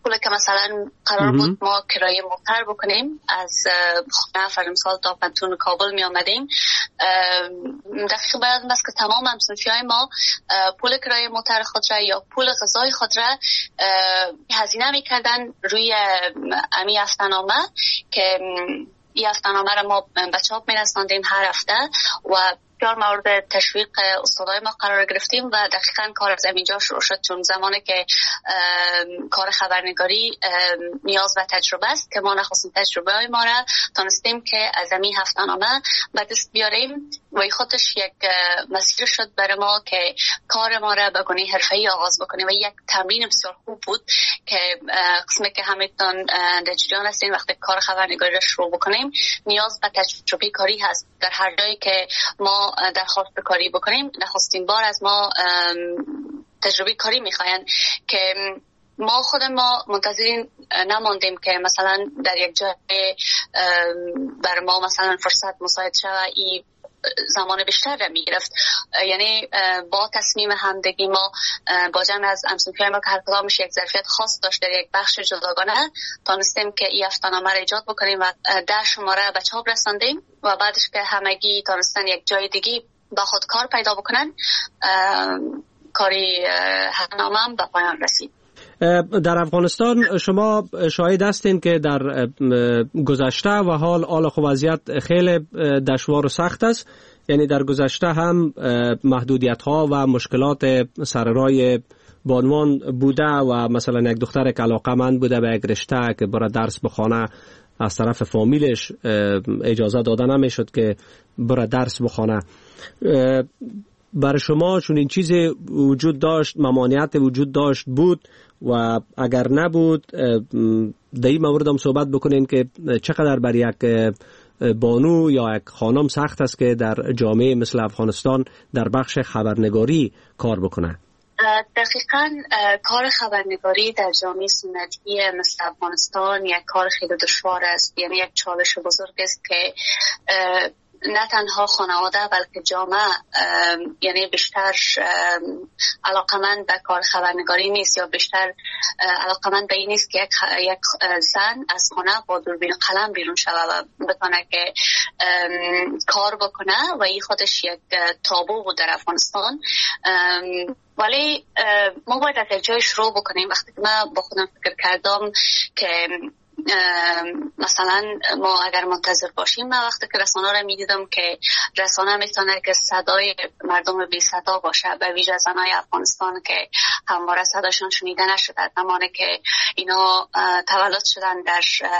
پول که مثلا قرار بود ما کرایه موتر بکنیم از خونه فرمسال تا پنتون کابل می آمدیم، دقیق باید است که تمام همسنفیای ما پول کرایه موتر خود را یا پول غذای خود را هزینه می کردن روی امی هفته‌نامه که این هفته‌نامه را ما به چاپ می رساندیم هر هفته و بسیار مورد تشویق استادای ما قرار گرفتیم و دقیقاً کار از اینجا شروع شد، چون زمانی که کار خبرنگاری نیاز به تجربه است که ما نخواستیم تجربه های ما را تانستیم که از این هفته‌نامه به دست بیاریم و این خودش یک مسیر شد برای ما که کار ما را به گونه حرفه‌ای آغاز بکنیم و یک تمرین بسیار خوب بود که قسمی که همتون در جریان هستین وقتی کار خبرنگاری را شروع بکنیم نیاز به تجربه کاری هست. در هر جایی که ما درخواست کاری بکنیم نخستین بار از ما تجربه کاری میخواین که ما خود ما منتظرین نماندیم که مثلا در یک جای بر ما مثلا فرصت مساعد شود ای زمان بیشتر را میگرفت. یعنی با تصمیم همدگی ما با جمع از همسنفیای ما که هر کدامش یک ظرفیت خاص داشت در یک بخش جداگانه تانستیم که این هفته‌نامه را ایجاد بکنیم و 10 شماره به چاپ رساندیم و بعدش که همگی تانستن یک جای دیگه با خود کار پیدا بکنن کاری هفته‌نامه هم به پایان رسید. در افغانستان شما شاهد هستین که در گذشته و حال وضعیت خیلی دشوار و سخت است. یعنی در گذشته هم محدودیت ها و مشکلات سر راه بانوان بوده و مثلا یک دختر که علاقه‌مند بوده به یک رشته که برای درس بخونه از طرف فامیلش اجازه داده نمیشد که برای درس بخونه. برای شما چون این چیز وجود داشت، ممانعت وجود داشت بود و اگر نبود در این مورد هم صحبت بکنین که چقدر برای یک بانو یا یک خانم سخت است که در جامعه مثل افغانستان در بخش خبرنگاری کار بکنه؟ دقیقاً کار خبرنگاری در جامعه سنتی مثل افغانستان یک کار خیلی دشوار است. یعنی یک چالش بزرگ است که نه تنها خانواده بلکه جامعه یعنی بیشتر علاقمند به کار خبرنگاری نیست یا بیشتر علاقمند به این نیست که یک زن از خانه با دوربین قلم بیرون شود و بتونه که کار بکنه و این خودش یک تابو بود در افغانستان. ولی ما باید از یک جای شروع بکنیم. وقتی که من با خودم فکر کردم که مثلا ما اگر منتظر باشیم، من وقتی که رسانه را میدیدم که رسانه میتونه که صدای مردم بی صدا باشه، به ویژه زنای افغانستان که همواره صداشون شنیده نشده، زمانی که اینا تولد شدن در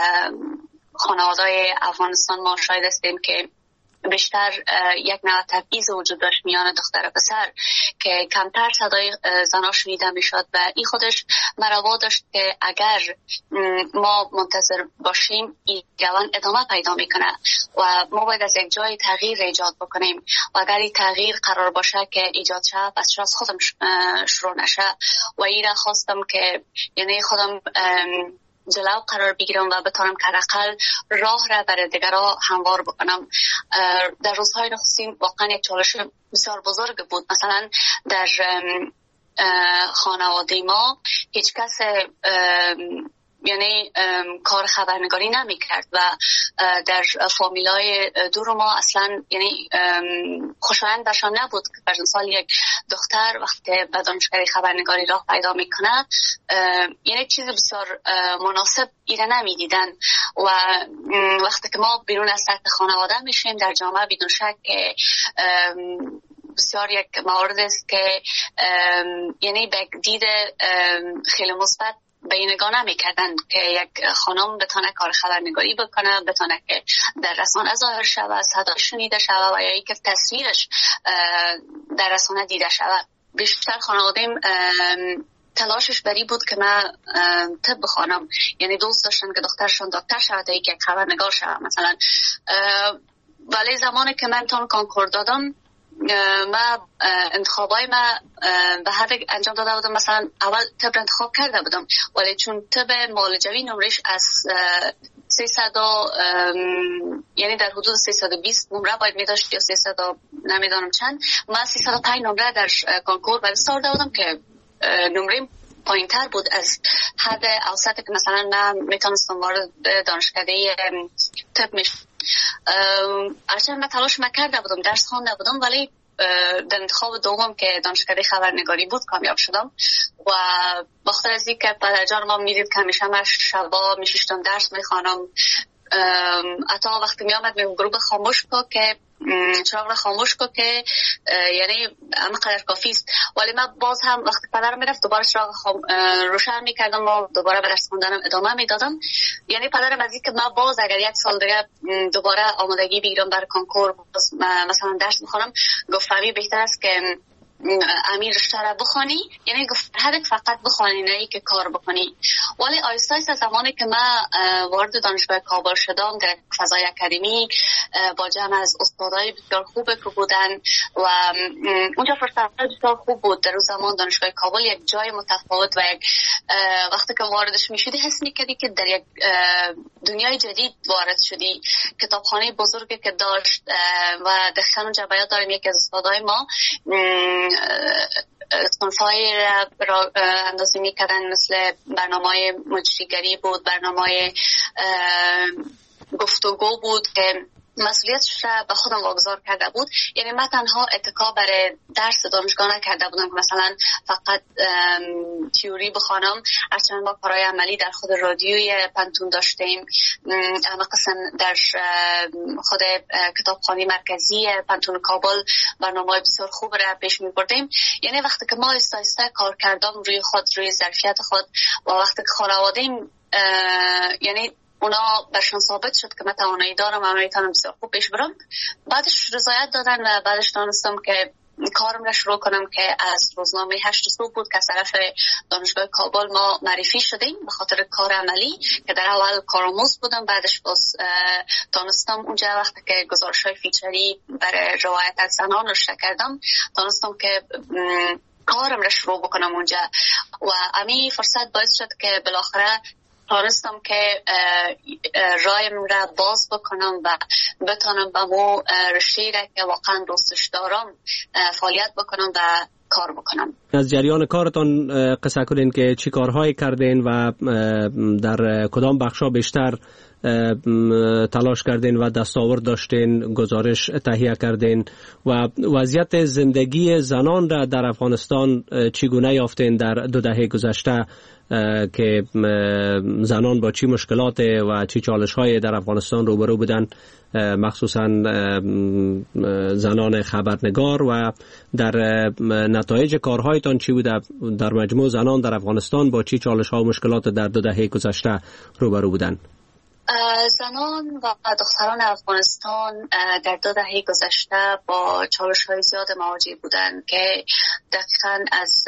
خانواده‌های افغانستان ما شاهد هستیم که بیشتر یک نوع تبعیض وجود داشت میان دختر و پسر که کمتر صدای زنها شنیده میشد و این خودش مروا داشت که اگر ما منتظر باشیم این روند ادامه پیدا میکنه و ما باید از یک جای تغییر ایجاد بکنیم و اگر این تغییر قرار باشه که ایجاد شه پس از خودم شروع نشه و این را خواستم که یعنی خودم جلو قرار بگیرم و بتونم که حداقل راه را برای دیگرها هموار بکنم. در روزهای نخستین واقعا یک چالش بسیار بزرگ بود. مثلا در خانواده ما هیچ کس یعنی کار خبرنگاری نمی کرد و در فامیلای دور ما اصلا یعنی خوشایند برشان نبود که پر سال یک دختر وقتی به دانشگاه خبرنگاری راه پیدا میکنه یعنی چیز بسیار مناسب ایره نمی دیدن و وقتی که ما بیرون از سطح خانواده میشیم در جامعه بدون شک که بسیار یک مورد است که یعنی به دید خیلی مثبت به این نگاه نمی‌کردن که یک خانم بتونه کار خبرنگاری بکنه، بتونه که در رسانه ظاهر شود، صداش شنیده شود و یا اینکه تصویرش در رسانه دیده شود. بیشتر خانواده‌ام تلاشش بری بود که من طب بخوانم، یعنی دوست داشتن که دخترشون دکتر شود یا یک خبرنگار شود مثلا. ولی زمانی که من تون کنکور دادم من انتخابای من به هر انجام داده بودم، مثلا اول طب انتخاب کرده بودم ولی چون طب معالجوی نمرش از 300 یعنی در حدود 320 نمره باید می داشت یا 300 نمیدانم چند، من 305 نمره در کنکور برای داده بودم که نمره پایین تر بود از حد اوسطی که مثلا من میتونستم وارد دانشکده طب میشم. هرچند من تلاش کرده بودم، درس خوانده بودم، ولی در انتخاب دوم که دانشکده خبرنگاری بود کامیاب شدم. و بخاطر از اینکه پدرجان ما میدید که همیشه من شبا میشیشتم درس میخوانم، حتی وقتی میامد میگم گروه خاموش کو که چراغ را خاموش کو که یعنی اما قدر کافی است، ولی من باز هم وقتی پدرم میرفت دوباره چراغ روشن میکردم و دوباره به درس خوندنم ادامه میدادم. یعنی پدرم از اینکه من باز اگر یک سال دیگه دوباره آمادگی بگیرم برای کنکور مثلا درس میخونم، گفت فهمی بهتر است که امیر رشته را بخوانی، یعنی گفت هدف فقط بخوانی نه ای که کار بکنی. ولی آیسته آیسته زمانی که من وارد دانشگاه کابل شدم در فضای اکادمی با جمع از استادای بسیار خوب که بودن و اونجا فرصت بسیار خوب بود. در روز زمان دانشگاه کابل یک جای متفاوت و یک وقتی که واردش میشدی حس میکردی که در یک دنیای جدید وارد شدی. کتابخانه بزرگی که داشت و دقیقاً اونجا بیاد داریم یکی از استادای ما صنفای را اندازی میکردن، مثل برنامه مجریگری بود، برنامه گفتگو بود که مسئولیتش را به خودم واگذار کرده بود. یعنی من تنها اتکا برای درس دانشگاه نکرده بودم که مثلا فقط تئوری بخوانم، هرچند ما کارهای عملی در خود رادیوی پنتون داشتیم، اما قسم در خود کتابخانه مرکزی پنتون کابل برنامه بسیار خوب را پیش می بردیم. یعنی وقتی که ما آهسته کار کردم روی خود، روی ظرفیت خود و وقتی که خانواده‌ام یعنی اونا برشان ثابت شد که من توانایی دارم و میتونم بسیار خوب پیش برم، بعدش رضایت دادن و بعدش دانستم که کارم را شروع کنم که از روزنامه 8 صبح بود که از طرف دانشگاه کابل ما معرفی شدیم به خاطر کار عملی که در اول کارآموز بودم. بعدش باز دانستم اونجا وقتی که گزارش‌های فیچری برای روایت از زنان نوشته کردم، دانستم که کارم را شروع بکنم اونجا و امی فرصت باعث شد که بالاخره تانستم که رایم را باز بکنم و بتانم به مو رشته را که واقعا دوستش دارم فعالیت بکنم و کار بکنم. از جریان کارتان قصه کنین که چی کارهایی کردین و در کدام بخشا بیشتر تلاش کردین و دستاورد داشتین، گزارش تهیه کردین و وضعیت زندگی زنان را در افغانستان چگونه یافتین در 2 دهه گذشته که زنان با چی مشکلات و چی چالش‌های در افغانستان روبرو بودن، مخصوصا زنان خبرنگار، و در نتایج کارهایتان چی بوده؟ در مجموع زنان در افغانستان با چی چالش‌ها و مشکلات در 2 دهه گذشته روبرو بودن؟ زنان و دختران افغانستان در 2 دهه گذشته با چالش‌های زیاد مواجه بودند که دقیقاً از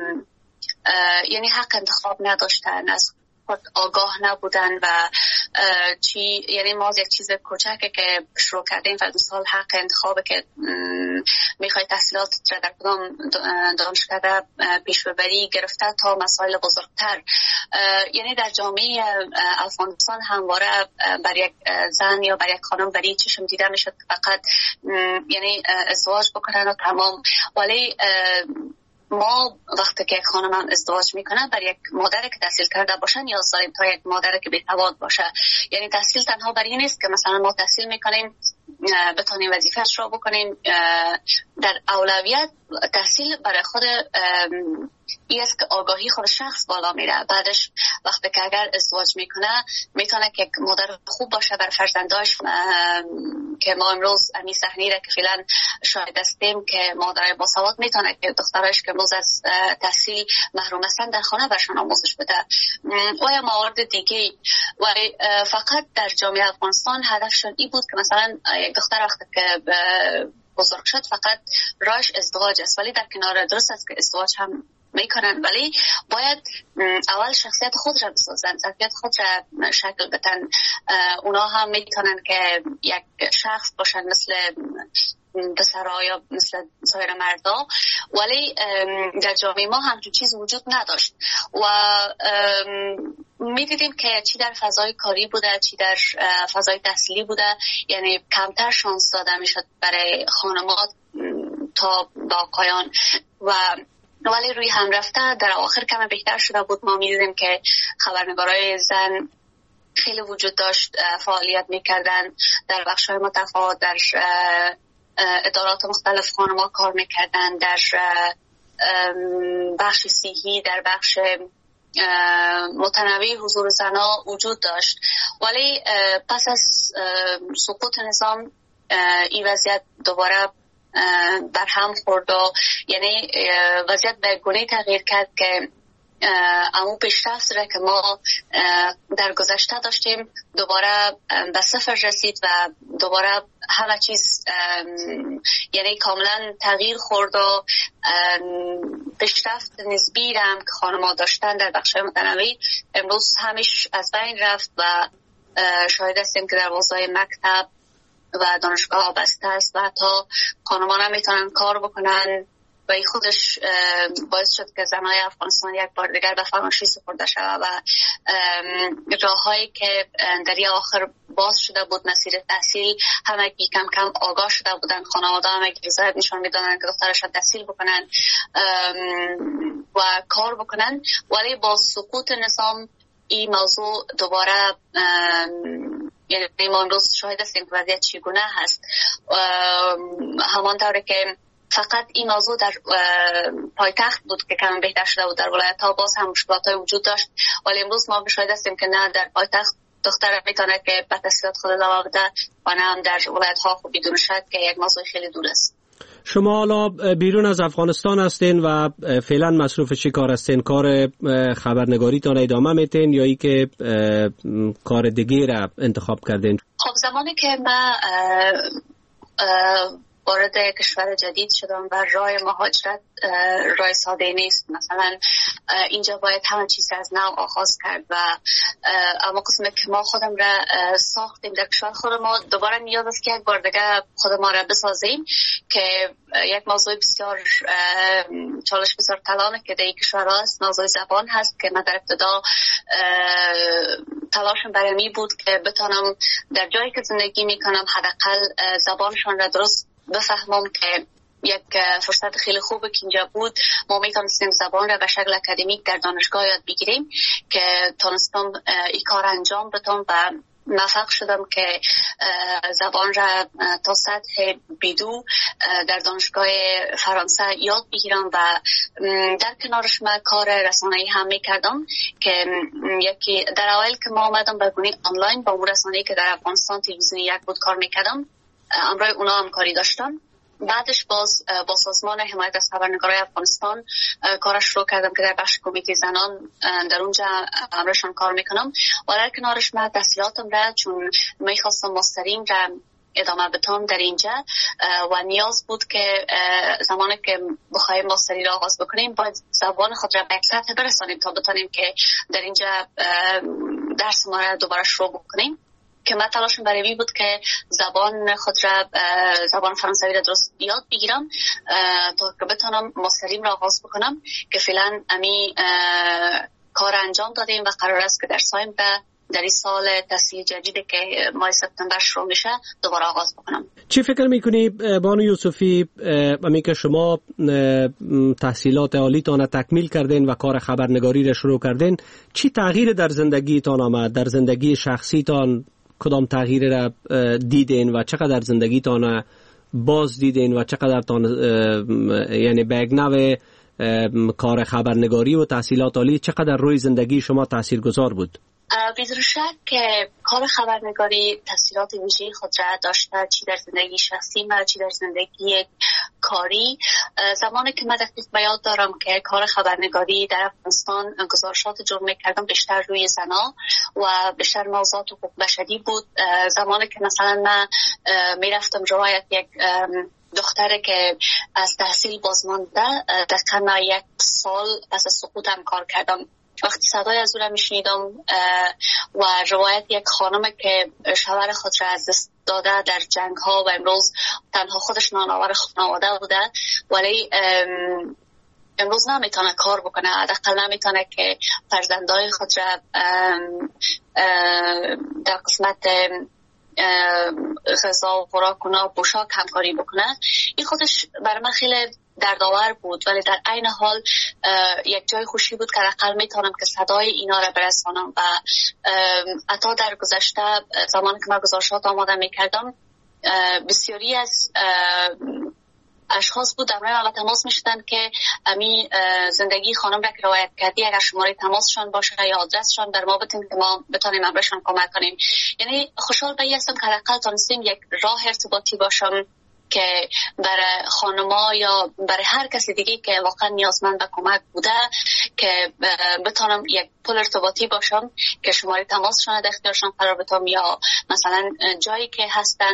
یعنی حق انتخاب نداشتن، از خود آگاه نبودن و یعنی ما یک چیز کوچکه که شروع کردیم و 2 سال حق انتخابه که میخوای تحصیلات را در کدام دانشکده پیش ببری گرفته تا مسائل بزرگتر. یعنی در جامعه افغانستان همواره بر یک زن یا بر یک خانم بری چشم دیده میشد فقط یعنی ازدواج بکنن و تمام. ولی ما وقتی که خانم هم ازدواج میکنه بر یک مادر که تحصیل کرده باشه نیاز داریم تا یک مادر که بی‌سواد باشه. یعنی تحصیل تنها بر این نیست که مثلا ما تحصیل میکنیم بتونیم وظیفه‌اش را بکنیم، در اولویت تحصیل برای خود این است که آگاهی خود شخص بالا میره. بعدش وقتی که اگر ازدواج میکنه میتونه که مادر خوب باشه بر فرزنداش، که ما امروز امی صحنه را که فعلا شاهد هستیم که مادر باسواد میتونه که دخترش که امروز از تحصیل محروم هستن در خانه برشان آموزش بده و یا موارد دیگه. ولی فقط در جامعه افغانستان هدفشون این بود که مثلا یک دختر وقتی که بزرگ شد فقط راهش ازدواج است، ولی در کنار درست است که ازدواج هم میکنن، ولی باید اول شخصیت خود را بسازن، ظرفیت خود را شکل بدن. اونا هم میتونن که یک شخص باشن مثل پسرها یا مثل سایر مردا، ولی در جامعه ما همچون چیز وجود نداشت و میدیدیم که چی در فضای کاری بوده چی در فضای تحصیلی بوده، یعنی کمتر شانس داده میشد برای خانمات تا با آقایان و ولی روی هم رفته در آخر کم بهتر شده بود. ما می‌دیدیم که خبرنگارای زن خیلی وجود داشت، فعالیت میکردن در بخش‌های متفاوت، در ادارات مختلف خانم‌ها کار میکردن، در بخش صحی، در بخش متنوع حضور زنها وجود داشت. ولی پس از سقوط نظام این وضعیت دوباره برهم خورد و یعنی وضعیت به گونه تغییر کرد که اما پیشرفت را که ما در گذشته داشتیم دوباره به صفر رسید و دوباره همه چیز یعنی کاملا تغییر خورد و پیشرفت نسبی را هم که خانم‌ها داشتن در بخش‌های متنوع امروز همیش از بین رفت و شاهد هستیم که در حوزه مکتب و دانشگاه بسته است و حتی خانم‌ها نمیتونن کار بکنن و این خودش باعث شد که زنای افغانستان یک بار دیگر به فراموشی سپرده شود و راههایی که در این آخر باز شده بود، مسیر تحصیل، همه کم کم آگاه شده بودن، خانواده همه رضایت نشان میدادن که دخترشان تحصیل بکنن و کار بکنن. ولی با سقوط نظام این موضوع دوباره یعنی ما امروز شاهد هستیم که وضعیت چگونه هست. همانطور که فقط این موضوع در پایتخت بود که کم بهتر شده بود، در ولایت ها باز هم مشکلات های وجود داشت، ولی امروز ما شاهد هستیم که نه در پایتخت دختر میتونه که به تحصیلات خود ادامه بده و نه هم در ولایت ها خب بدون شک که یک موضوع خیلی دور است. شما حالا بیرون از افغانستان هستین و فعلا مصروف چی کار هستین؟ کار خبرنگاریتان ادامه میتین یا ای که کار دیگه را انتخاب کردین؟ خب زمانی که من وارد کشور جدید شدم و راه مهاجرت راه ساده نیست. مثلا اینجا باید همه چیز از نو آغاز کرد و اما قسمت که ما خودم را ساختیم در کشور خود ما دوباره نیاز است که یک بار دیگه خود ما را بسازیم که یک موضوع بسیار چالش بسیار طلانه که در این کشور هست موضوع زبان هست که من در ابتدا تلاشم برای می بود که بتونم در جایی که زندگی میکنم حداقل زبانشان را درست بفهمم که یک فرصت خیلی خوبه که اینجا بود ما میتونستیم زبان را به شکل اکادمیک در دانشگاه یاد بگیریم که تونستم این کار انجام بدم و موفق شدم که زبان را تا سطح بیدو در دانشگاه فرانسه یاد بگیرم و در کنارش من کار رسانه‌ای هم میکردم که یکی در اول که ما آمدم به گونه آنلاین با اون رسانه‌ای که در افغانستان تلویزیونی یک بود کار میکردم امروز اونا هم کاری داشتم. بعدش باز با سازمان حمایت از خبرنگارای افغانستان کارش شروع کردم که در بخش کمیته زنان در اونجا امروزشان کار میکنم و در کنارش من تحصیلاتم را چون میخواستم ماسترین را ادامه بدم در اینجا و نیاز بود که زمانی که بخوایم ماستری را آغاز بکنیم باید زبان خود را به یک سطح برسانیم تا بتونیم که در اینجا درس ما را دوباره شروع بکنیم که من تلاشم برای این بود که زبان خود را زبان فرانسوی را درست یاد بگیرم تا که بتونم ماستریم را آغاز بکنم که فعلا امی کار انجام دادیم و قرار است که در سایمبه در این سال تحصیل جدیدی که ماه سپتامبر شروع میشه دوباره آغاز بکنم. چی فکر میکنی بانو یوسفی امی که شما تحصیلات عالیتان تکمیل کردین و کار خبرنگاری را شروع کردین چی تغییر در زندگیتان آمد؟ در زندگی شخصیتان کدام تغییر را دیدین و چقدر زندگیتان باز دیدین و چقدر تان یعنی به یک نوع کار خبرنگاری و تحصیلات عالی چقدر روی زندگی شما تاثیرگذار بود؟ بدون شک که کار خبرنگاری تاثیرات ویژه‌ای خود را داشته، چی در زندگی شخصی من چی در زندگی کاری. زمانی که من دقیق به یاد دارم که کار خبرنگاری در افغانستان گزارشات جمع کردم بیشتر روی زنا و بیشتر موضوعات حقوق بشری بود. زمانی که مثلا من میرفتم روایت یک دختره که از تحصیل بازمانده دقیقا یک سال پس از سقوطم کار کردم. وقتی صدای از او را میشنیدم و روایت یک خانم که شوهر خود را از دست داده در جنگ ها و امروز تنها خودش نانآور خانواده بوده ولی امروز نمیتونه کار بکنه، حداقل نمیتونه که فرزندای خود را در قسمت غذا و خوراک و پوشاک همکاری بکنه. این خودش برای من خیلی دردآور بود، ولی در عین حال یک جای خوشی بود که حداقل میتونم که صدای اینا را برسانم. و حتی در گذشته زمانی که من گزارشات آماده میکردم، بسیاری از اشخاص بود در من تماس میشدن که امی زندگی خانم را که روایت کردی اگر شماره تماسشان باشه یا آدرسشان در ما بتونیم که ما بتونیم امرشان کمک کنیم. یعنی خوشحال به این هستم که حداقل تونستیم یک راه ارتباطی باشم که برای خانما یا برای هر کسی دیگه که واقعا نیازمند به کمک بوده که بتونم یک پل ارتباطی باشم که شماره تماسشان در اختیارشان قرار بدم، یا مثلا جایی که هستن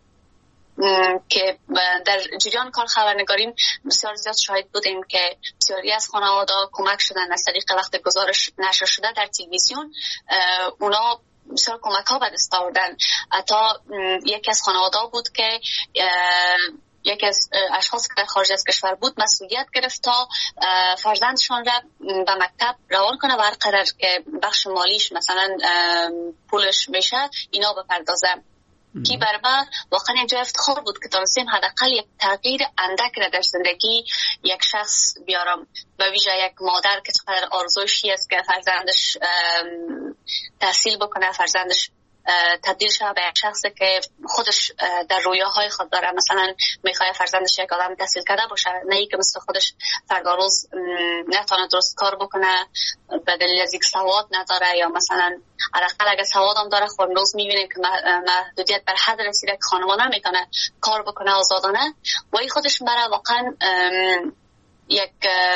که در جریان کار خبرنگاریم بسیار زیاد شاهد بودیم که بسیاری از خانواده کمک شدن از طریق وقت گزارش نشر شده در تلویزیون. اونا بسیار کمک ها به دست آوردن. حتی یکی از خانواده بود که یکی از اشخاص که در خارج از کشور بود مسئولیت گرفت تا فرزندشان را به مکتب روان کنه و هر قدر که بخش مالیش مثلا پولش میشه اینا بپردازه. که برای من واقعا یک جای افتخار بود که تونستیم حداقل یک تغییر اندک را در زندگی یک شخص بیارم، به ویژه یک مادر که چقدر آرزوشی است که فرزندش تحصیل بکنه، فرزندش تبدیل شده به یک شخصی که خودش در رویاهای خود داره. مثلا میخواد فرزندش یک آدم تحصیل کرده باشه، نه ای که مثل خودش فردا روز نتونه درست کار بکنه به دلیل از اینکه سواد نداره، یا مثلا حداقل اگه سواد هم داره خب روز میبینیم که محدودیت بر حد رسیده که خانمان نمیکنه کار بکنه آزادانه. و این خودش مرا واقعا یک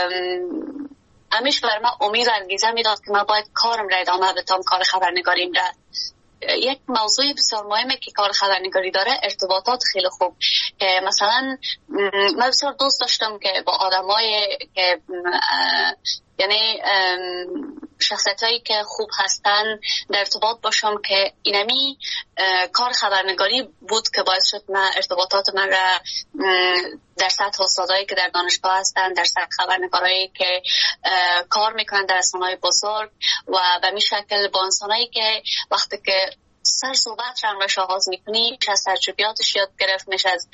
همیشه بر من امید و انگیزه میداد که من باید کارم را ادامه بدم، کار خبرنگاریم را. یک موضوع بسیار مهمه که کار خبرنگاری داره ارتباطات خیلی خوب. مثلا من بسیار دوست داشتم که با آدمای که یعنی شخصیتایی که خوب هستن در ارتباط باشم، که اینمی کار خبرنگاری بود که باعث شد من ارتباطات من را در سطح استادایی که در دانشگاه هستن، در سطح خبرنگارایی که کار میکنن در رسانه‌های بزرگ و به این شکل با انسانایی که وقتی که سر صحبت را همراهش آغاز میکنی میشه از تجربیاتش یاد گرفت، میشه از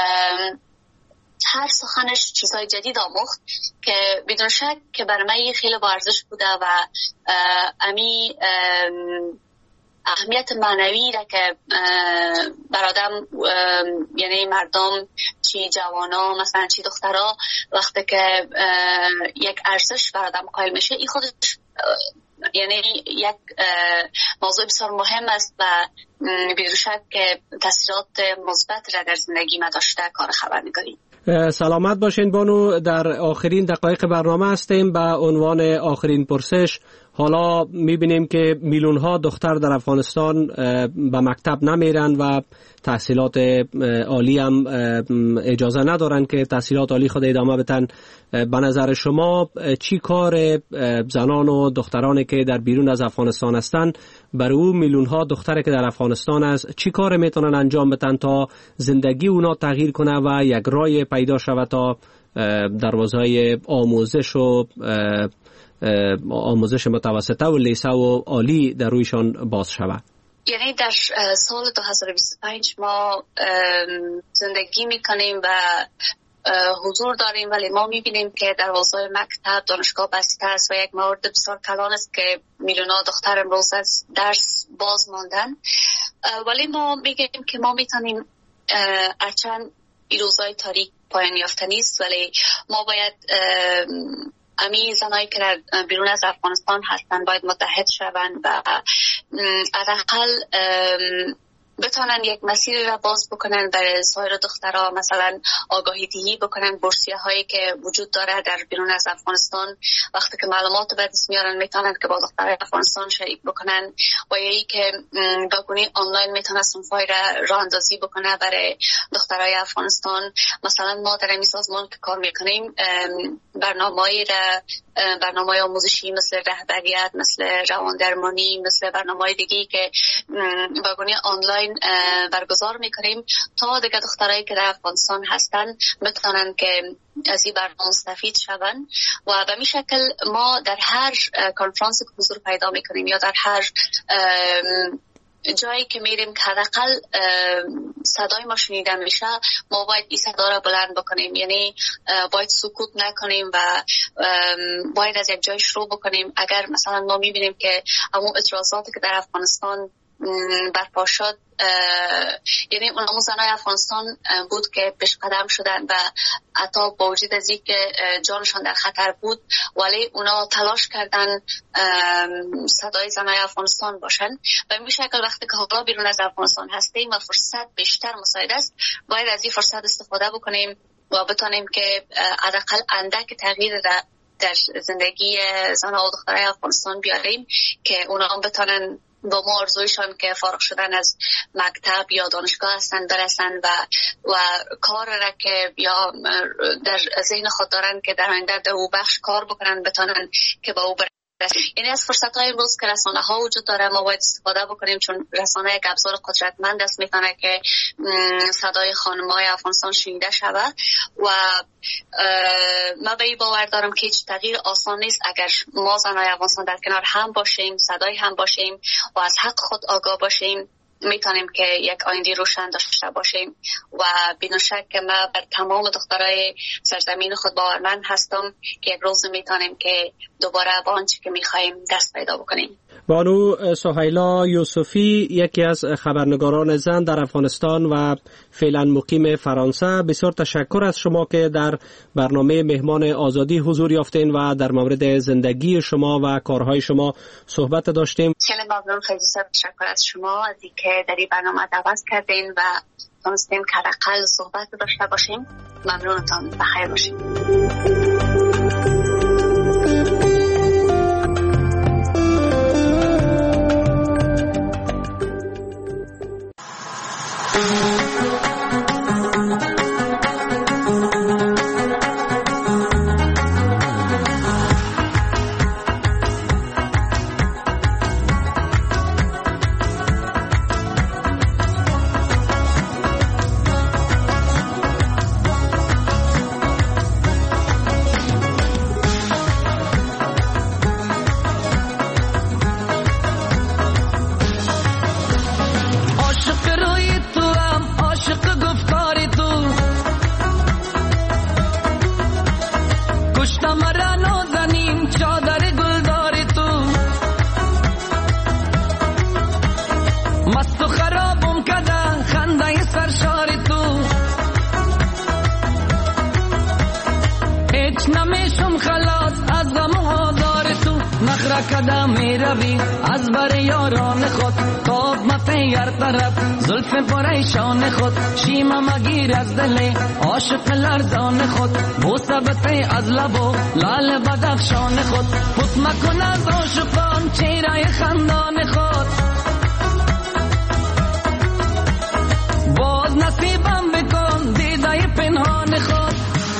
هر سخنش چیزهای جدید آموخت که بدون شک که برای من خیلی با ارزش بوده و امی اهمیت معنوی را که بر آدم یعنی مردم چی جوانا مثلا چی دخترها وقتی که یک ارزش بر آدم قائل میشه، این خودش یعنی یک موضوع بسیار مهم است و بدون شک که تاثیرات مثبت را در زندگی ما داشته کار خبرنگاری. سلامت باشین بانو، در آخرین دقایق برنامه هستیم. به عنوان آخرین پرسش، حالا میبینیم که میلیون ها دختر در افغانستان به مکتب نمیرن و تحصیلات عالی هم اجازه ندارن که تحصیلات عالی خود ادامه بدن. به نظر شما چی کار زنان و دخترانی که در بیرون از افغانستان هستن برای اون میلیون ها دختری که در افغانستان است چی کار میتونن انجام بدن تا زندگی اونا تغییر کنه و یک راه پیدا شود تا دروازه‌های آموزش متوسطه و لیسه و عالی در رویشان باز شود؟ یعنی در سال 2025 ما زندگی میکنیم و حضور داریم، ولی ما میبینیم که دروازه‌های مکتب دانشگاه بسته است و یک مورد بسیار کلان است که میلیون‌ها دختر امروز از درس باز ماندن. ولی ما میگیم که ما میتونیم هرچند این روزهای تاریک پایان یافته نیست، ولی ما باید امی زنایی که در بیرون از افغانستان هستن باید متحد شوند و حداقل بتونن یک مسیر را باز بکنن برای سایر دخترها، مثلا آگاهی دهی بکنن بورسیه هایی که وجود داره در بیرون از افغانستان. وقتی که معلومات به دست میارن میتونن که با دخترای افغانستان شریک بکنن و یکی که با گونه آنلاین میتونن صنفای را راه اندازی بکنه برای دخترای افغانستان. مثلا ما در این سازمان که کار میکنیم برنامه آموزشی مثل رهبریت، مثل رواندرمانی، مثل برنامه‌های دیگه‌ای که با گونه آنلاین برگزار میکنیم تا دیگه دخترایی که در افغانستان هستن بتونن که از این برنامه مستفید شون و به این شکل ما در هر کنفرانس که حضور پیدا میکنیم یا در هر جایی که میریم که حداقل صدای ما شنیده میشه، ما باید این صدا را بلند بکنیم. یعنی باید سکوت نکنیم و باید از یک جای شروع بکنیم. اگر مثلا ما میبینیم که همون اعتراضاتی که در افغانستان برپا شد، یعنی اون زنای افغانستان بود که پیش قدم شدن و حتی با وجود از اینکه جانشان در خطر بود ولی اونا تلاش کردن صدای زنای افغانستان باشن و این شکل وقتی که حالا بیرون از افغانستان هستیم و فرصت بیشتر مساعد است، باید از این فرصت استفاده بکنیم و بتونیم که حداقل اندک تغییر در زندگی زنها و دخترای افغانستان بیاریم که اونا هم بتونن با ما آرزویشان که فارغ شدن از مکتب یا دانشگاه هستن برسن و کار را که یا در ذهن خود دارن که در آینده در او بخش کار بکنن بتونن که با او برسن. یعنی از فرصت‌های امروز که رسانه ها وجود داره ما باید استفاده بکنیم، چون رسانه یک ابزار قدرتمند است، میتونه که صدای خانم‌های افغانستان شنیده شود و ما به این باور دارم که هیچ تغییر آسان نیست اگر ما زنای افغانستان در کنار هم باشیم، صدای هم باشیم و از حق خود آگاه باشیم، میتونیم که یک آینده روشن داشته باشیم و بدون شک که ما بر تمام دخترای سرزمین خود باورمند هستم که یک روز میتونیم که دوباره به آنچه که میخوایم دست پیدا بکنیم. بانو سهیلا یوسفی، یکی از خبرنگاران زن در افغانستان و فعلا مقیم فرانسه، بسیار تشکر از شما که در برنامه مهمان آزادی حضور یافتین و در مورد زندگی شما و کارهای شما صحبت داشتیم. خیلی ممنون، خیلی تشکر از شما از اینکه در این برنامه دعوت کردین و تونستیم که حداقل صحبت داشته باشیم. ممنونتان، بخیر باشید. از بر یاران خود تاب مفیر طرف زلف پریشان خود شیما مگیر از دل عاشق لرزان خود بوسبت از لب و لال بدخشان خود پت مکن از عاشقان چهره خندان خود باز نصیبم بکن دیده پنهان خود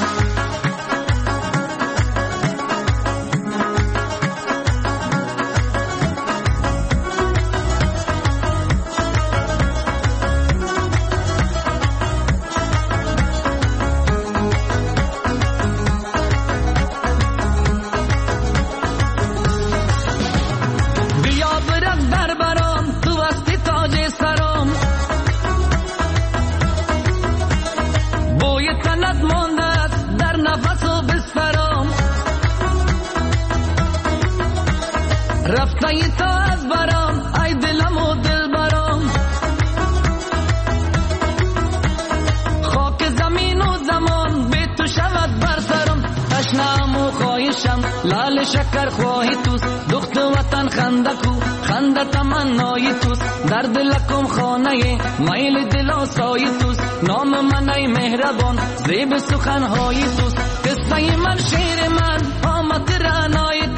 رفتایی تا از برام ای دلم و دل برام خاک زمین و زمان به تو شود بر سرم تشنم و خواهشم لال شکر خواهی توست دخت وطن خندکو خنده تمنای توست در دلکم خانه میل دل آسای توست نام من ای مهربان زیب سخنهای توست قصه من شعر من آمد رعنای